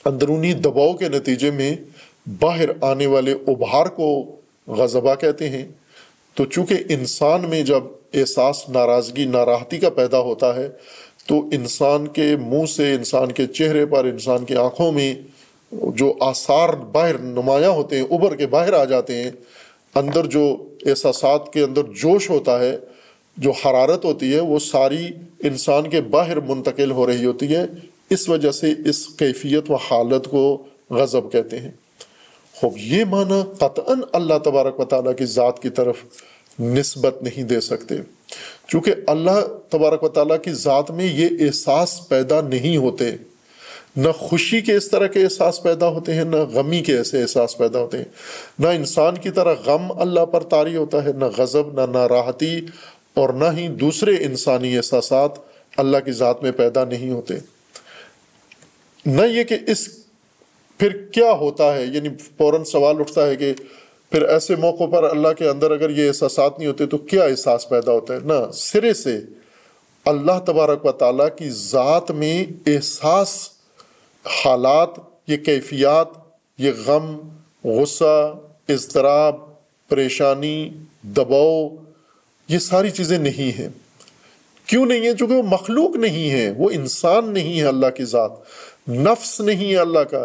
اندرونی دباؤ کے نتیجے میں باہر آنے والے ابھار کو غضبہ کہتے ہیں۔ تو چونکہ انسان میں جب احساس ناراضگی ناراحتی کا پیدا ہوتا ہے تو انسان کے منہ سے، انسان کے چہرے پر، انسان کی آنکھوں میں جو آثار باہر نمایاں ہوتے ہیں، ابھر کے باہر آ جاتے ہیں، اندر جو احساسات کے اندر جوش ہوتا ہے، جو حرارت ہوتی ہے، وہ ساری انسان کے باہر منتقل ہو رہی ہوتی ہے۔ اس وجہ سے اس کیفیت و حالت کو غضب کہتے ہیں۔ خوب یہ معنی قطعاً اللہ تبارک و تعالیٰ کی ذات کی طرف نسبت نہیں دے سکتے، چونکہ اللہ تبارک و تعالیٰ کی ذات میں یہ احساس پیدا نہیں ہوتے، نہ خوشی کے اس طرح کے احساس پیدا ہوتے ہیں، نہ غمی کے ایسے احساس پیدا ہوتے ہیں، نہ انسان کی طرح غم اللہ پر طاری ہوتا ہے، نہ غضب، نہ ناراحتی، اور نہ ہی دوسرے انسانی احساسات اللہ کی ذات میں پیدا نہیں ہوتے۔ نہ یہ کہ اس پھر کیا ہوتا ہے، یعنی فوراً سوال اٹھتا ہے کہ پھر ایسے موقع پر اللہ کے اندر اگر یہ احساسات نہیں ہوتے تو کیا احساس پیدا ہوتا ہے؟ نہ، سرے سے اللہ تبارک و تعالیٰ کی ذات میں احساس، حالات، یہ کیفیات، یہ غم، غصہ، اضطراب، پریشانی، دباؤ، یہ ساری چیزیں نہیں ہیں۔ کیوں نہیں ہیں؟ چونکہ وہ مخلوق نہیں ہے، وہ انسان نہیں ہے اللہ کی ذات، نفس نہیں ہے اللہ کا،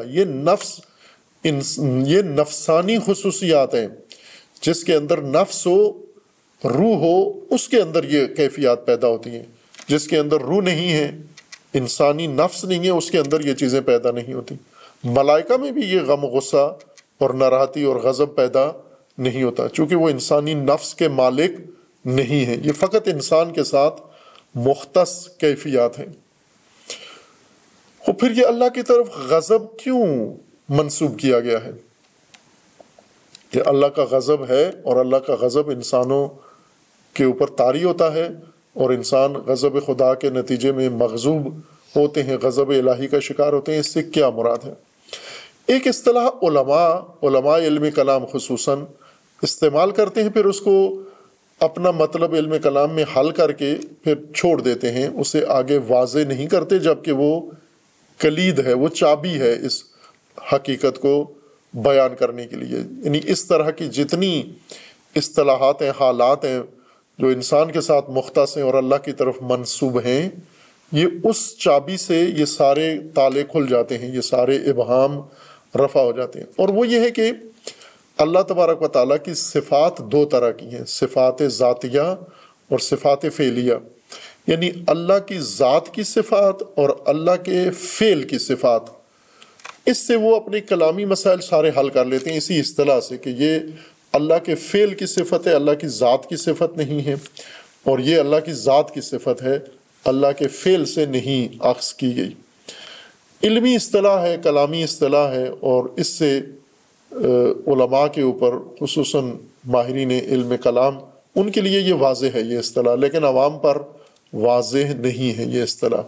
یہ نفسانی خصوصیات ہیں۔ جس کے اندر نفس ہو، روح ہو، اس کے اندر یہ کیفیات پیدا ہوتی ہیں۔ جس کے اندر روح نہیں ہے، انسانی نفس نہیں ہے، اس کے اندر یہ چیزیں پیدا نہیں ہوتی۔ ملائکہ میں بھی یہ غم، غصہ اور ناراحتی اور غضب پیدا نہیں ہوتا، چونکہ وہ انسانی نفس کے مالک نہیں ہیں، یہ فقط انسان کے ساتھ مختص کیفیات ہیں۔ اور پھر یہ اللہ کی طرف غضب کیوں منسوب کیا گیا ہے؟ کہ اللہ کا غضب ہے، اور اللہ کا غضب انسانوں کے اوپر طاری ہوتا ہے، اور انسان غضب خدا کے نتیجے میں مغضوب ہوتے ہیں، غضب الہی کا شکار ہوتے ہیں۔ اس سے کیا مراد ہے؟ ایک اصطلاح علماء علم کلام خصوصاً استعمال کرتے ہیں، پھر اس کو اپنا مطلب علم کلام میں حل کر کے پھر چھوڑ دیتے ہیں، اسے آگے واضح نہیں کرتے، جبکہ وہ کلید ہے، وہ چابی ہے اس حقیقت کو بیان کرنے کے لیے۔ یعنی اس طرح کی جتنی اصطلاحات ہیں، حالات ہیں جو انسان کے ساتھ مختص ہیں اور اللہ کی طرف منسوب ہیں، یہ اس چابی سے یہ سارے تالے کھل جاتے ہیں، یہ سارے ابہام رفع ہو جاتے ہیں۔ اور وہ یہ ہے کہ اللہ تبارک و تعالیٰ کی صفات دو طرح کی ہیں، صفات ذاتیہ اور صفات فعلیہ، یعنی اللہ کی ذات کی صفات اور اللہ کے فعل کی صفات۔ اس سے وہ اپنے کلامی مسائل سارے حل کر لیتے ہیں اسی اصطلاح سے، کہ یہ اللہ کے فعل کی صفت ہے، اللہ کی ذات کی صفت نہیں ہے، اور یہ اللہ کی ذات کی صفت ہے، اللہ کے فعل سے نہیں اخذ کی گئی۔ علمی اصطلاح ہے، کلامی اصطلاح ہے، اور اس سے علماء کے اوپر خصوصاً ماہرین علم کلام ان کے لیے یہ واضح ہے یہ اصطلاح، لیکن عوام پر واضح نہیں ہے یہ اصطلاح۔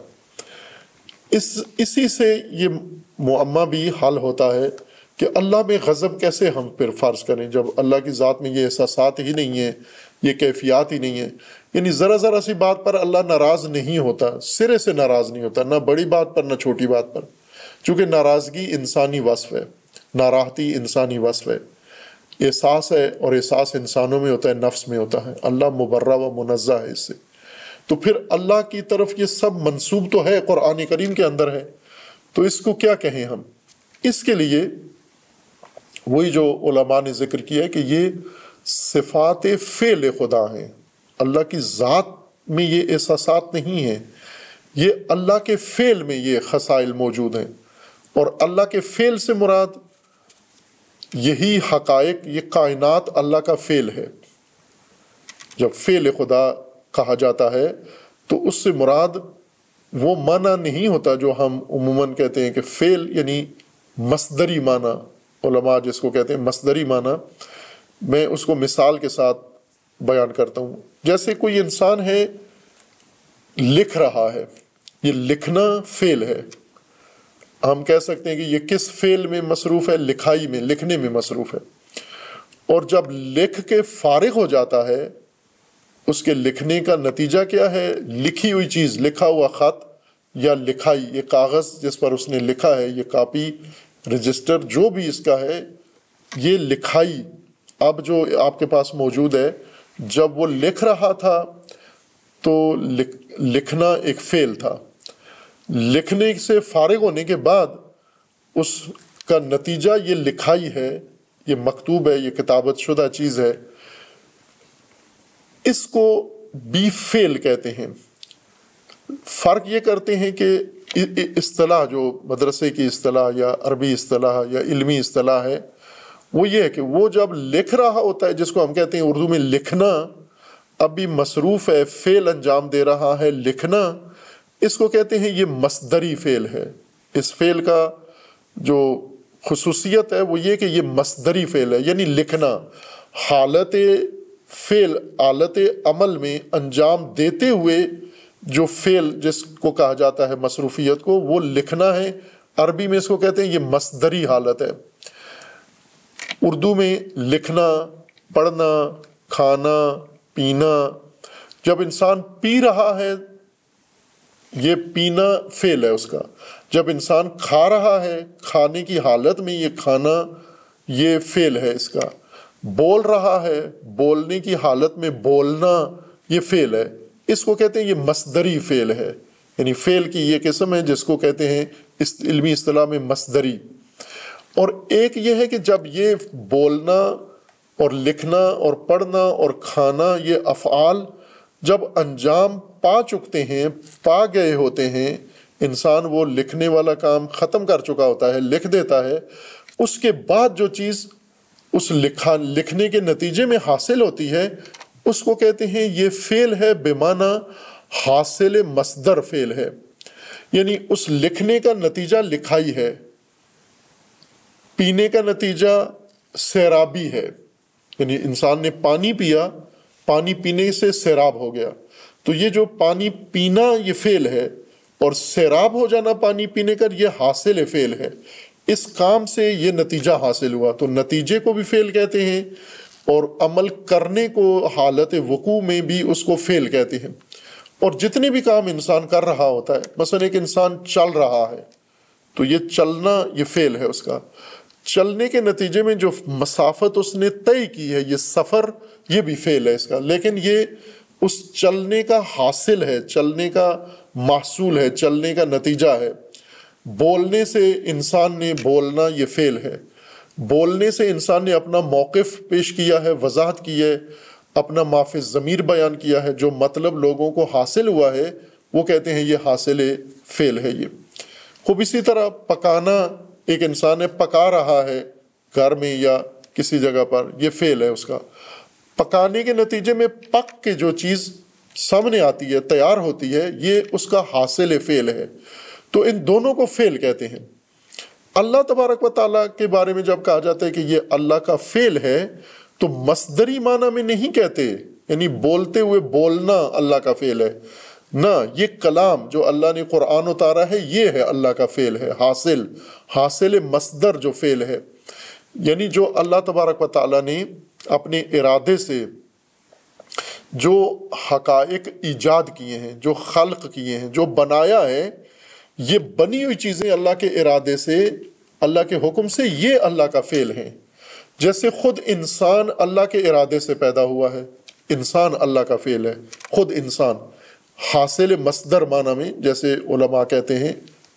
اسی سے یہ معمہ بھی حل ہوتا ہے کہ اللہ میں غضب کیسے ہم پھر فرض کریں، جب اللہ کی ذات میں یہ احساسات ہی نہیں ہیں، یہ کیفیات ہی نہیں ہیں۔ یعنی ذرا سی بات پر اللہ ناراض نہیں ہوتا، سرے سے ناراض نہیں ہوتا، نہ بڑی بات پر نہ چھوٹی بات پر، چونکہ ناراضگی انسانی وصف ہے، ناراحتی انسانی وصف ہے، احساس ہے، اور احساس انسانوں میں ہوتا ہے، نفس میں ہوتا ہے، اللہ مبرہ و منزہ ہے اس سے۔ تو پھر اللہ کی طرف یہ سب منسوب تو ہے، قرآن کریم کے اندر ہے، تو اس کو کیا کہیں ہم؟ اس کے لیے وہی جو علماء نے ذکر کیا ہے کہ یہ صفات فعل خدا ہیں، اللہ کی ذات میں یہ احساسات نہیں ہیں، یہ اللہ کے فعل میں یہ خصائل موجود ہیں، اور اللہ کے فعل سے مراد یہی حقائق، یہ کائنات اللہ کا فعل ہے۔ جب فعل خدا کہا جاتا ہے تو اس سے مراد وہ معنی نہیں ہوتا جو ہم عموماً کہتے ہیں کہ فعل یعنی مصدری معنی، علماء جس کو کہتے ہیں مصدری معنی۔ میں اس کو مثال کے ساتھ بیان کرتا ہوں۔ جیسے کوئی انسان ہے، لکھ رہا ہے، یہ لکھنا فعل ہے، ہم کہہ سکتے ہیں کہ یہ کس فعل میں مصروف ہے؟ لکھائی میں، لکھنے میں مصروف ہے۔ اور جب لکھ کے فارغ ہو جاتا ہے، اس کے لکھنے کا نتیجہ کیا ہے؟ لکھی ہوئی چیز، لکھا ہوا خط یا لکھائی، یہ کاغذ جس پر اس نے لکھا ہے، یہ کاپی، رجسٹر جو بھی اس کا ہے، یہ لکھائی اب جو آپ کے پاس موجود ہے، جب وہ لکھ رہا تھا تو لکھنا ایک فعل تھا، لکھنے سے فارغ ہونے کے بعد اس کا نتیجہ یہ لکھائی ہے، یہ مکتوب ہے، یہ کتابت شدہ چیز ہے، اس کو بھی فعل کہتے ہیں۔ فرق یہ کرتے ہیں کہ اصطلاح جو مدرسے کی اصطلاح یا عربی اصطلاح یا علمی اصطلاح ہے، وہ یہ ہے کہ وہ جب لکھ رہا ہوتا ہے، جس کو ہم کہتے ہیں اردو میں لکھنا، اب بھی مصروف ہے، فعل انجام دے رہا ہے، لکھنا، اس کو کہتے ہیں یہ مصدری فعل ہے۔ اس فعل کا جو خصوصیت ہے وہ یہ کہ یہ مصدری فعل ہے، یعنی لکھنا، حالت فعل، حالت عمل میں انجام دیتے ہوئے جو فعل جس کو کہا جاتا ہے مصروفیت کو، وہ لکھنا ہے۔ عربی میں اس کو کہتے ہیں یہ مصدری حالت ہے۔ اردو میں لکھنا، پڑھنا، کھانا، پینا، جب انسان پی رہا ہے یہ پینا فعل ہے اس کا، جب انسان کھا رہا ہے کھانے کی حالت میں یہ کھانا یہ فعل ہے اس کا، بول رہا ہے بولنے کی حالت میں بولنا یہ فعل ہے، اس کو کہتے ہیں یہ مصدری فعل ہے۔ یعنی فعل کی یہ قسم ہے جس کو کہتے ہیں اس علمی اصطلاح میں مصدری۔ اور ایک یہ ہے کہ جب یہ بولنا اور لکھنا اور پڑھنا اور کھانا یہ افعال جب انجام پا چکتے ہیں، پا گئے ہوتے ہیں، انسان وہ لکھنے والا کام ختم کر چکا ہوتا ہے، لکھ دیتا ہے، اس کے بعد جو چیز اس لکھنے کے نتیجے میں حاصل ہوتی ہے اس کو کہتے ہیں یہ فعل ہے، بمعنی حاصل مصدر فعل ہے، یعنی اس لکھنے کا نتیجہ لکھائی ہے، پینے کا نتیجہ سیرابی ہے، یعنی انسان نے پانی پیا، پانی پینے سے سیراب ہو گیا، تو یہ جو پانی پینا یہ فعل ہے، اور سیراب ہو جانا پانی پینے کا یہ حاصل فعل ہے، اس کام سے یہ نتیجہ حاصل ہوا، تو نتیجے کو بھی فعل کہتے ہیں، اور عمل کرنے کو حالت وقوع میں بھی اس کو فعل کہتے ہیں۔ اور جتنے بھی کام انسان کر رہا ہوتا ہے، مثلا ایک انسان چل رہا ہے تو یہ چلنا یہ فعل ہے اس کا، چلنے کے نتیجے میں جو مسافت اس نے طے کی ہے، یہ سفر، یہ بھی فعل ہے اس کا، لیکن یہ اس چلنے کا حاصل ہے، چلنے کا محصول ہے، چلنے کا نتیجہ ہے۔ بولنے سے انسان نے بولنا یہ فعل ہے، بولنے سے انسان نے اپنا موقف پیش کیا ہے، وضاحت کی ہے، اپنا ما فی الضمیر بیان کیا ہے، جو مطلب لوگوں کو حاصل ہوا ہے وہ کہتے ہیں یہ حاصل فعل ہے۔ یہ خوب اسی طرح پکانا، ایک انسان نے پکا رہا ہے گھر میں یا کسی جگہ پر، یہ فعل ہے اس کا، پکانے کے نتیجے میں پک کے جو چیز سامنے آتی ہے، تیار ہوتی ہے، یہ اس کا حاصل فعل ہے۔ تو ان دونوں کو فعل کہتے ہیں۔ اللہ تبارک و تعالیٰ کے بارے میں جب کہا جاتا ہے کہ یہ اللہ کا فعل ہے تو مصدری معنی میں نہیں کہتے، یعنی بولتے ہوئے بولنا اللہ کا فعل ہے، نہ، یہ کلام جو اللہ نے قرآن اتارا ہے یہ ہے اللہ کا فعل ہے، حاصل مصدر جو فعل ہے، یعنی جو اللہ تبارک و تعالیٰ نے اپنے ارادے سے جو حقائق ایجاد کیے ہیں، جو خلق کیے ہیں، جو بنایا ہے، یہ بنی ہوئی چیزیں اللہ کے ارادے سے، اللہ کے حکم سے، یہ اللہ کا فعل ہیں۔ جیسے خود انسان اللہ کے ارادے سے پیدا ہوا ہے، انسان اللہ کا فعل ہے، خود انسان حاصل مصدر معنی میں، جیسے علماء کہتے ہیں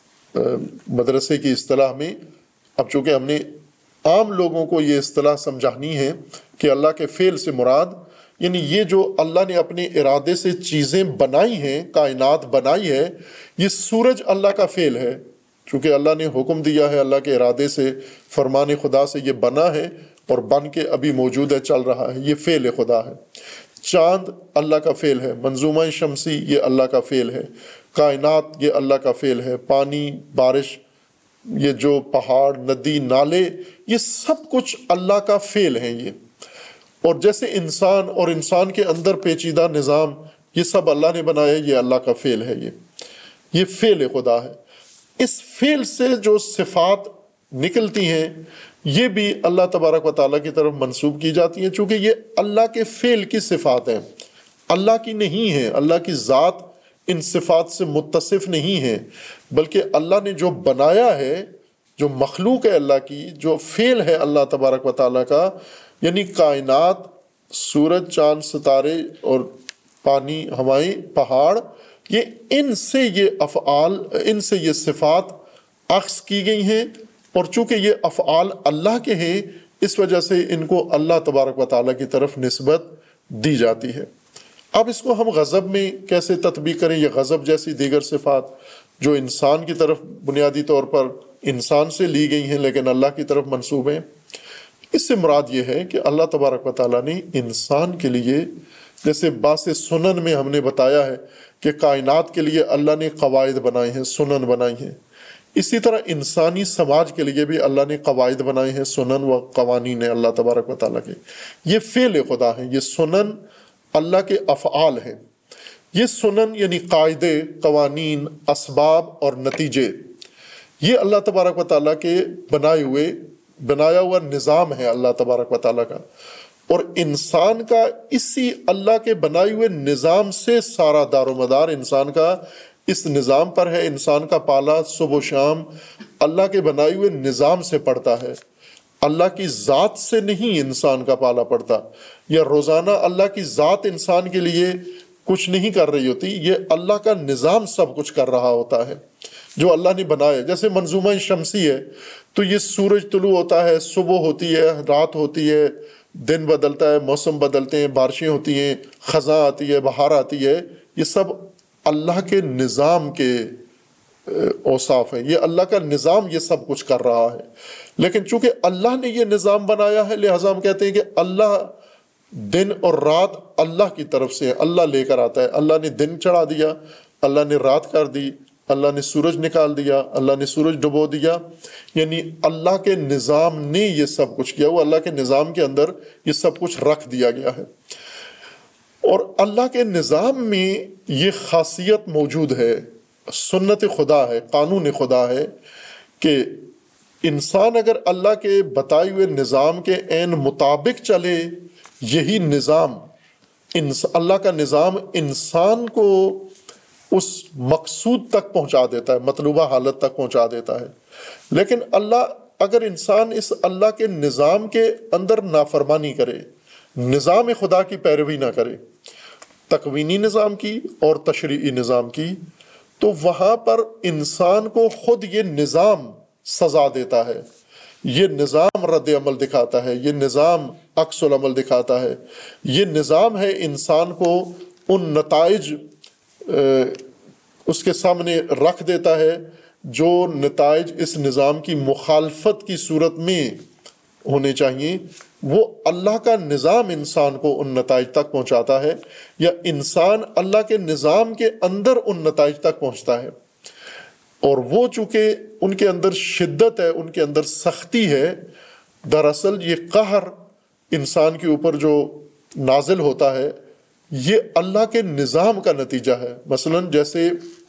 مدرسے کی اصطلاح میں۔ اب چونکہ ہم نے عام لوگوں کو یہ اصطلاح سمجھانی ہے کہ اللہ کے فعل سے مراد یعنی یہ جو اللہ نے اپنے ارادے سے چیزیں بنائی ہیں، کائنات بنائی ہے، یہ سورج اللہ کا فعل ہے، چونکہ اللہ نے حکم دیا ہے، اللہ کے ارادے سے، فرمان خدا سے یہ بنا ہے اور بن کے ابھی موجود ہے، چل رہا ہے، یہ فعل خدا ہے۔ چاند اللہ کا فعل ہے، منظومہ شمسی یہ اللہ کا فعل ہے، کائنات یہ اللہ کا فعل ہے، پانی، بارش، یہ جو پہاڑ، ندی، نالے، یہ سب کچھ اللہ کا فعل ہیں یہ۔ اور جیسے انسان اور انسان کے اندر پیچیدہ نظام، یہ سب اللہ نے بنایا، یہ اللہ کا فعل ہے، یہ فعل خدا ہے۔ اس فعل سے جو صفات نکلتی ہیں یہ بھی اللہ تبارک و تعالیٰ کی طرف منسوب کی جاتی ہیں، چونکہ یہ اللہ کے فعل کی صفات ہیں، اللہ کی نہیں ہیں، اللہ کی ذات ان صفات سے متصف نہیں ہیں، بلکہ اللہ نے جو بنایا ہے، جو مخلوق ہے اللہ کی، جو فعل ہے اللہ تبارک و تعالیٰ کا، یعنی کائنات، سورج، چاند، ستارے اور پانی، ہوائیں، پہاڑ، ان سے یہ افعال، ان سے یہ صفات اخذ کی گئی ہیں، اور چونکہ یہ افعال اللہ کے ہیں اس وجہ سے ان کو اللہ تبارک و تعالیٰ کی طرف نسبت دی جاتی ہے۔ اب اس کو ہم غضب میں کیسے تطبیق کریں؟ یہ غضب جیسی دیگر صفات جو انسان کی طرف بنیادی طور پر انسان سے لی گئی ہیں لیکن اللہ کی طرف منسوب ہیں، اس سے مراد یہ ہے کہ اللہ تبارک و تعالیٰ نے انسان کے لیے، جیسے باس سنن میں ہم نے بتایا ہے کہ کائنات کے لیے اللہ نے قواعد بنائے ہیں، سنن بنائی ہیں، اسی طرح انسانی سماج کے لیے بھی اللہ نے قواعد بنائے ہیں، سنن و قوانین اللہ تبارک و تعالیٰ کے۔ یہ فعل خدا ہیں، یہ سنن اللہ کے افعال ہیں۔ یہ سنن یعنی قاعدے، قوانین، اسباب اور نتیجے، یہ اللہ تبارک و تعالیٰ کے بنایا ہوا نظام ہے اللہ تبارک و تعالیٰ کا، اور انسان کا اسی اللہ کے بنائے ہوئے نظام سے سارا دار و مدار انسان کا اس نظام پر ہے۔ انسان کا پالا صبح و شام اللہ کے بنائے ہوئے نظام سے پڑتا ہے، اللہ کی ذات سے نہیں انسان کا پالا پڑتا، یا روزانہ اللہ کی ذات انسان کے لیے کچھ نہیں کر رہی ہوتی، یہ اللہ کا نظام سب کچھ کر رہا ہوتا ہے جو اللہ نے بنایا۔ جیسے منظومہ شمسی ہے تو یہ سورج طلوع ہوتا ہے، صبح ہوتی ہے، رات ہوتی ہے، دن بدلتا ہے، موسم بدلتے ہیں، بارشیں ہوتی ہیں، خزاں آتی ہے، بہار آتی ہے، یہ سب اللہ کے نظام کے اوصاف ہیں، یہ اللہ کا نظام یہ سب کچھ کر رہا ہے۔ لیکن چونکہ اللہ نے یہ نظام بنایا ہے لہٰذا ہم کہتے ہیں کہ اللہ، دن اور رات اللہ کی طرف سے اللہ لے کر آتا ہے۔ اللہ نے دن چڑھا دیا، اللہ نے رات کر دی، اللہ نے سورج نکال دیا، اللہ نے سورج ڈبو دیا، یعنی اللہ کے نظام نے یہ سب کچھ کیا، وہ اللہ کے نظام کے اندر یہ سب کچھ رکھ دیا گیا ہے۔ اور اللہ کے نظام میں یہ خاصیت موجود ہے، سنت خدا ہے، قانون خدا ہے کہ انسان اگر اللہ کے بتائے ہوئے نظام کے عین مطابق چلے، یہی نظام، اللہ کا نظام انسان کو اس مقصود تک پہنچا دیتا ہے، مطلوبہ حالت تک پہنچا دیتا ہے۔ لیکن اگر انسان اس اللہ کے نظام کے اندر نافرمانی کرے، نظام خدا کی پیروی نہ کرے، تکوینی نظام کی اور تشریعی نظام کی، تو وہاں پر انسان کو خود یہ نظام سزا دیتا ہے، یہ نظام رد عمل دکھاتا ہے، یہ نظام عکس العمل دکھاتا ہے، یہ نظام ہے انسان کو ان نتائج اس کے سامنے رکھ دیتا ہے جو نتائج اس نظام کی مخالفت کی صورت میں ہونے چاہیے، وہ اللہ کا نظام انسان کو ان نتائج تک پہنچاتا ہے، یا انسان اللہ کے نظام کے اندر ان نتائج تک پہنچتا ہے۔ اور وہ چونکہ ان کے اندر شدت ہے، ان کے اندر سختی ہے، دراصل یہ قہر انسان کے اوپر جو نازل ہوتا ہے یہ اللہ کے نظام کا نتیجہ ہے۔ مثلا جیسے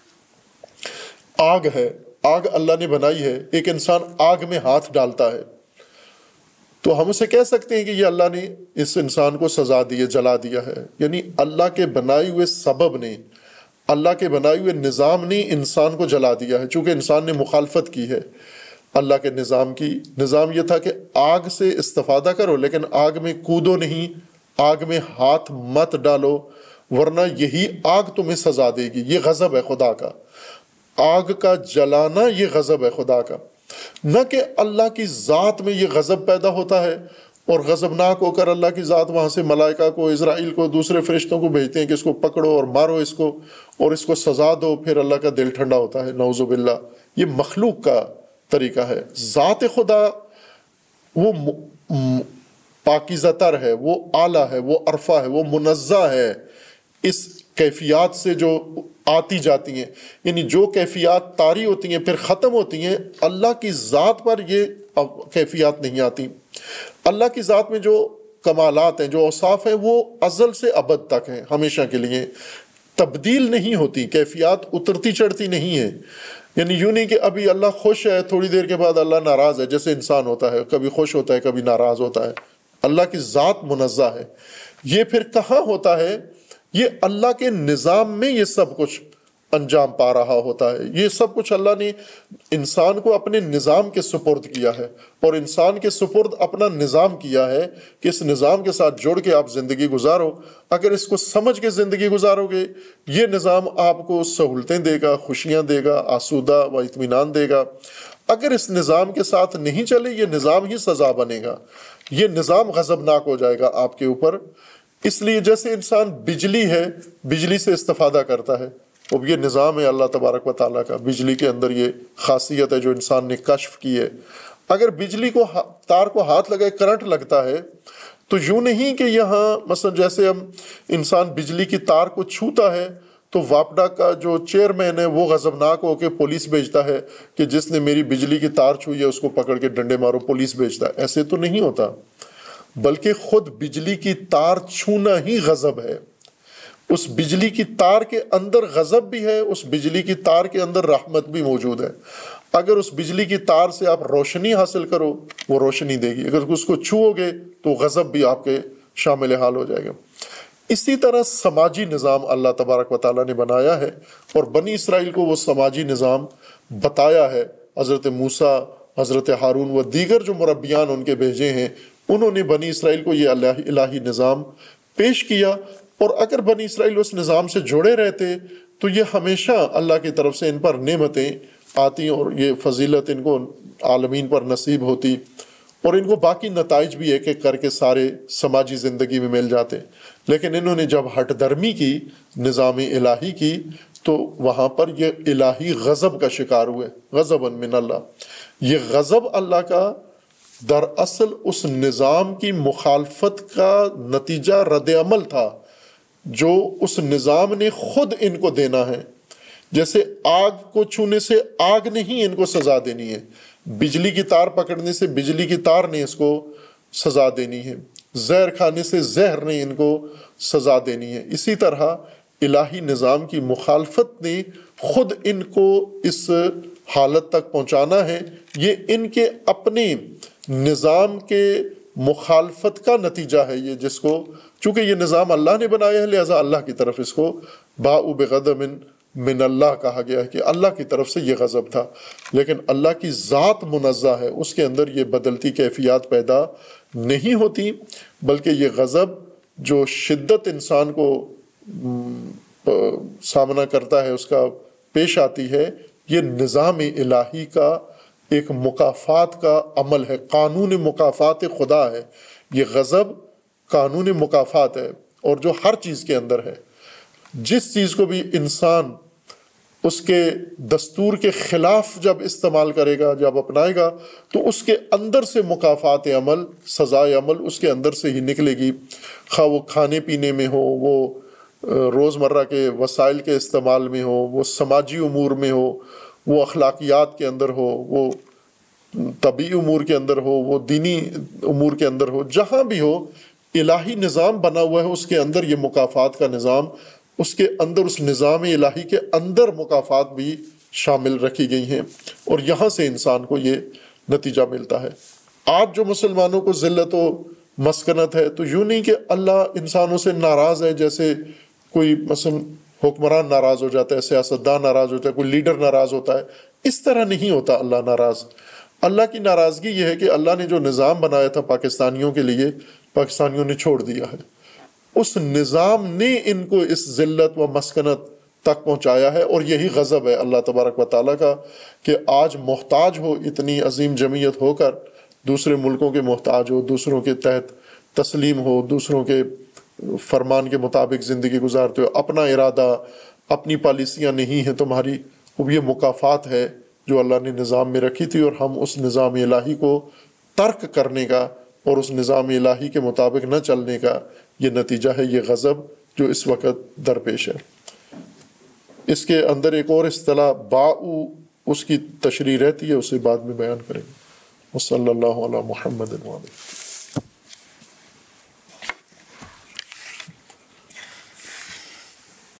آگ ہے، آگ اللہ نے بنائی ہے، ایک انسان آگ میں ہاتھ ڈالتا ہے تو ہم اسے کہہ سکتے ہیں کہ یہ اللہ نے اس انسان کو سزا دی ہے، جلا دیا ہے، یعنی اللہ کے بنائے ہوئے سبب نے، اللہ کے بنائے ہوئے نظام نے انسان کو جلا دیا ہے، چونکہ انسان نے مخالفت کی ہے اللہ کے نظام کی۔ نظام یہ تھا کہ آگ سے استفادہ کرو لیکن آگ میں کودو نہیں، آگ میں ہاتھ مت ڈالو ورنہ یہی آگ تمہیں سزا دے گی۔ یہ غضب ہے خدا کا، آگ کا جلانا یہ غضب ہے خدا کا، نہ کہ اللہ کی ذات میں یہ غضب پیدا ہوتا ہے اور غضبناک ہو کر اللہ کی ذات وہاں سے ملائکہ کو، اسرائیل کو، دوسرے فرشتوں کو بھیجتے ہیں کہ اس کو پکڑو اور مارو اس کو اور اس کو سزا دو، پھر اللہ کا دل ٹھنڈا ہوتا ہے، نعوذ باللہ۔ یہ مخلوق کا طریقہ ہے۔ ذات خدا وہ پاکیزہ تر ہے، وہ اعلیٰ ہے، وہ عرفہ ہے، وہ منزہ ہے اس کیفیات سے جو آتی جاتی ہیں، یعنی جو کیفیات طاری ہوتی ہیں پھر ختم ہوتی ہیں، اللہ کی ذات پر یہ کیفیات نہیں آتی۔ اللہ کی ذات میں جو کمالات ہیں، جو اوصاف ہیں، وہ ازل سے ابد تک ہیں، ہمیشہ کے لیے تبدیل نہیں ہوتی، کیفیات اترتی چڑھتی نہیں ہیں۔ یعنی یوں نہیں کہ ابھی اللہ خوش ہے تھوڑی دیر کے بعد اللہ ناراض ہے، جیسے انسان ہوتا ہے، کبھی خوش ہوتا ہے کبھی ناراض ہوتا ہے۔ اللہ کی ذات منزہ ہے۔ یہ پھر کہاں ہوتا ہے؟ یہ اللہ کے نظام میں یہ سب کچھ انجام پا رہا ہوتا ہے۔ یہ سب کچھ اللہ نے انسان کو اپنے نظام کے سپرد کیا ہے، اور انسان کے سپرد اپنا نظام کیا ہے کہ اس نظام کے ساتھ جڑ کے آپ زندگی گزارو۔ اگر اس کو سمجھ کے زندگی گزارو گے، یہ نظام آپ کو سہولتیں دے گا، خوشیاں دے گا، آسودہ و اطمینان دے گا۔ اگر اس نظام کے ساتھ نہیں چلے، یہ نظام ہی سزا بنے گا، یہ نظام غضبناک ہو جائے گا آپ کے اوپر۔ اس لیے جیسے انسان بجلی ہے، بجلی سے استفادہ کرتا ہے، اب یہ نظام ہے اللہ تبارک و تعالیٰ کا، بجلی کے اندر یہ خاصیت ہے جو انسان نے کشف کی ہے۔ اگر بجلی کو تار کو ہاتھ لگائے کرنٹ لگتا ہے تو یوں نہیں کہ یہاں مثلا جیسے ہم انسان بجلی کی تار کو چھوتا ہے تو واپڈا کا جو چیئرمین ہے وہ غضبناک ہو کے پولیس بھیجتا ہے کہ جس نے میری بجلی کی تار چھوئی ہے اس کو پکڑ کے ڈنڈے مارو، پولیس بھیجتا ہے۔ ایسے تو نہیں ہوتا، بلکہ خود بجلی کی تار چھونا ہی غضب ہے۔ اس بجلی کی تار کے اندر غضب بھی ہے، اس بجلی کی تار کے اندر رحمت بھی موجود ہے۔ اگر اس بجلی کی تار سے آپ روشنی حاصل کرو، وہ روشنی دے گی، اگر اس کو چھوؤ گے تو غضب بھی آپ کے شامل حال ہو جائے گا۔ اسی طرح سماجی نظام اللہ تبارک و تعالیٰ نے بنایا ہے، اور بنی اسرائیل کو وہ سماجی نظام بتایا ہے۔ حضرت موسیٰ، حضرت ہارون و دیگر جو مربیان ان کے بھیجے ہیں، انہوں نے بنی اسرائیل کو یہ الہی نظام پیش کیا، اور اگر بنی اسرائیل اس نظام سے جڑے رہتے تو یہ ہمیشہ اللہ کی طرف سے ان پر نعمتیں آتی اور یہ فضیلت ان کو عالمین پر نصیب ہوتی، اور ان کو باقی نتائج بھی ایک ایک کر کے سارے سماجی زندگی میں مل جاتے۔ لیکن انہوں نے جب ہٹ درمی کی، نظام الہی کی، تو وہاں پر یہ الہی غضب کا شکار ہوئے، غضباً من اللہ۔ یہ غضب اللہ کا دراصل اس نظام کی مخالفت کا نتیجہ رد عمل تھا جو اس نظام نے خود ان کو دینا ہے۔ جیسے آگ کو چھونے سے آگ نہیں ان کو سزا دینی ہے، بجلی کی تار پکڑنے سے بجلی کی تار نے اس کو سزا دینی ہے، زہر کھانے سے زہر نے ان کو سزا دینی ہے۔ اسی طرح الہی نظام کی مخالفت نے خود ان کو اس حالت تک پہنچانا ہے۔ یہ ان کے اپنے نظام کے مخالفت کا نتیجہ ہے یہ، جس کو چونکہ یہ نظام اللہ نے بنایا ہے لہذا اللہ کی طرف اس کو باء بغضب من اللہ کہا گیا ہے کہ اللہ کی طرف سے یہ غضب تھا۔ لیکن اللہ کی ذات منزہ ہے، اس کے اندر یہ بدلتی کیفیات پیدا نہیں ہوتی، بلکہ یہ غضب جو شدت انسان کو سامنا کرتا ہے، اس کا پیش آتی ہے، یہ نظام الہی کا ایک مکافات کا عمل ہے، قانون مکافات خدا ہے۔ یہ غضب قانون مکافات ہے، اور جو ہر چیز کے اندر ہے، جس چیز کو بھی انسان اس کے دستور کے خلاف جب استعمال کرے گا، جب اپنائے گا، تو اس کے اندر سے مکافات عمل، سزائے عمل اس کے اندر سے ہی نکلے گی، خواہ وہ کھانے پینے میں ہو، وہ روزمرہ کے وسائل کے استعمال میں ہو، وہ سماجی امور میں ہو، وہ اخلاقیات کے اندر ہو، وہ طبعی امور کے اندر ہو، وہ دینی امور کے اندر ہو، جہاں بھی ہو الہی نظام بنا ہوا ہے، اس کے اندر یہ مکافات کا نظام، اس کے اندر اس نظام الہی کے اندر مکافات بھی شامل رکھی گئی ہیں، اور یہاں سے انسان کو یہ نتیجہ ملتا ہے۔ آج جو مسلمانوں کو ذلت و مسکنت ہے، تو یوں نہیں کہ اللہ انسانوں سے ناراض ہے، جیسے کوئی مثلا حکمران ناراض ہو جاتا ہے، سیاستدان ناراض ہوتا ہے، کوئی لیڈر ناراض ہوتا ہے، اس طرح نہیں ہوتا اللہ ناراض۔ اللہ کی ناراضگی یہ ہے کہ اللہ نے جو نظام بنایا تھا پاکستانیوں کے لیے، پاکستانیوں نے چھوڑ دیا ہے۔ اس نظام نے ان کو اس ذلت و مسکنت تک پہنچایا ہے، اور یہی غضب ہے اللہ تبارک و تعالیٰ کا کہ آج محتاج ہو، اتنی عظیم جمعیت ہو کر دوسرے ملکوں کے محتاج ہو، دوسروں کے تحت تسلیم ہو، دوسروں کے فرمان کے مطابق زندگی گزارتے ہو، اپنا ارادہ، اپنی پالیسیاں نہیں ہیں تمہاری۔ اب یہ مکافات ہے جو اللہ نے نظام میں رکھی تھی، اور ہم اس نظام الہی کو ترک کرنے کا اور اس نظام الہی کے مطابق نہ چلنے کا یہ نتیجہ ہے یہ غضب جو اس وقت درپیش ہے۔ اس کے اندر ایک اور اصطلاح باؤ، اس کی تشریح رہتی ہے، اسے بعد میں بیان کریں گے۔ وصلی اللہ علی محمد وعلیہ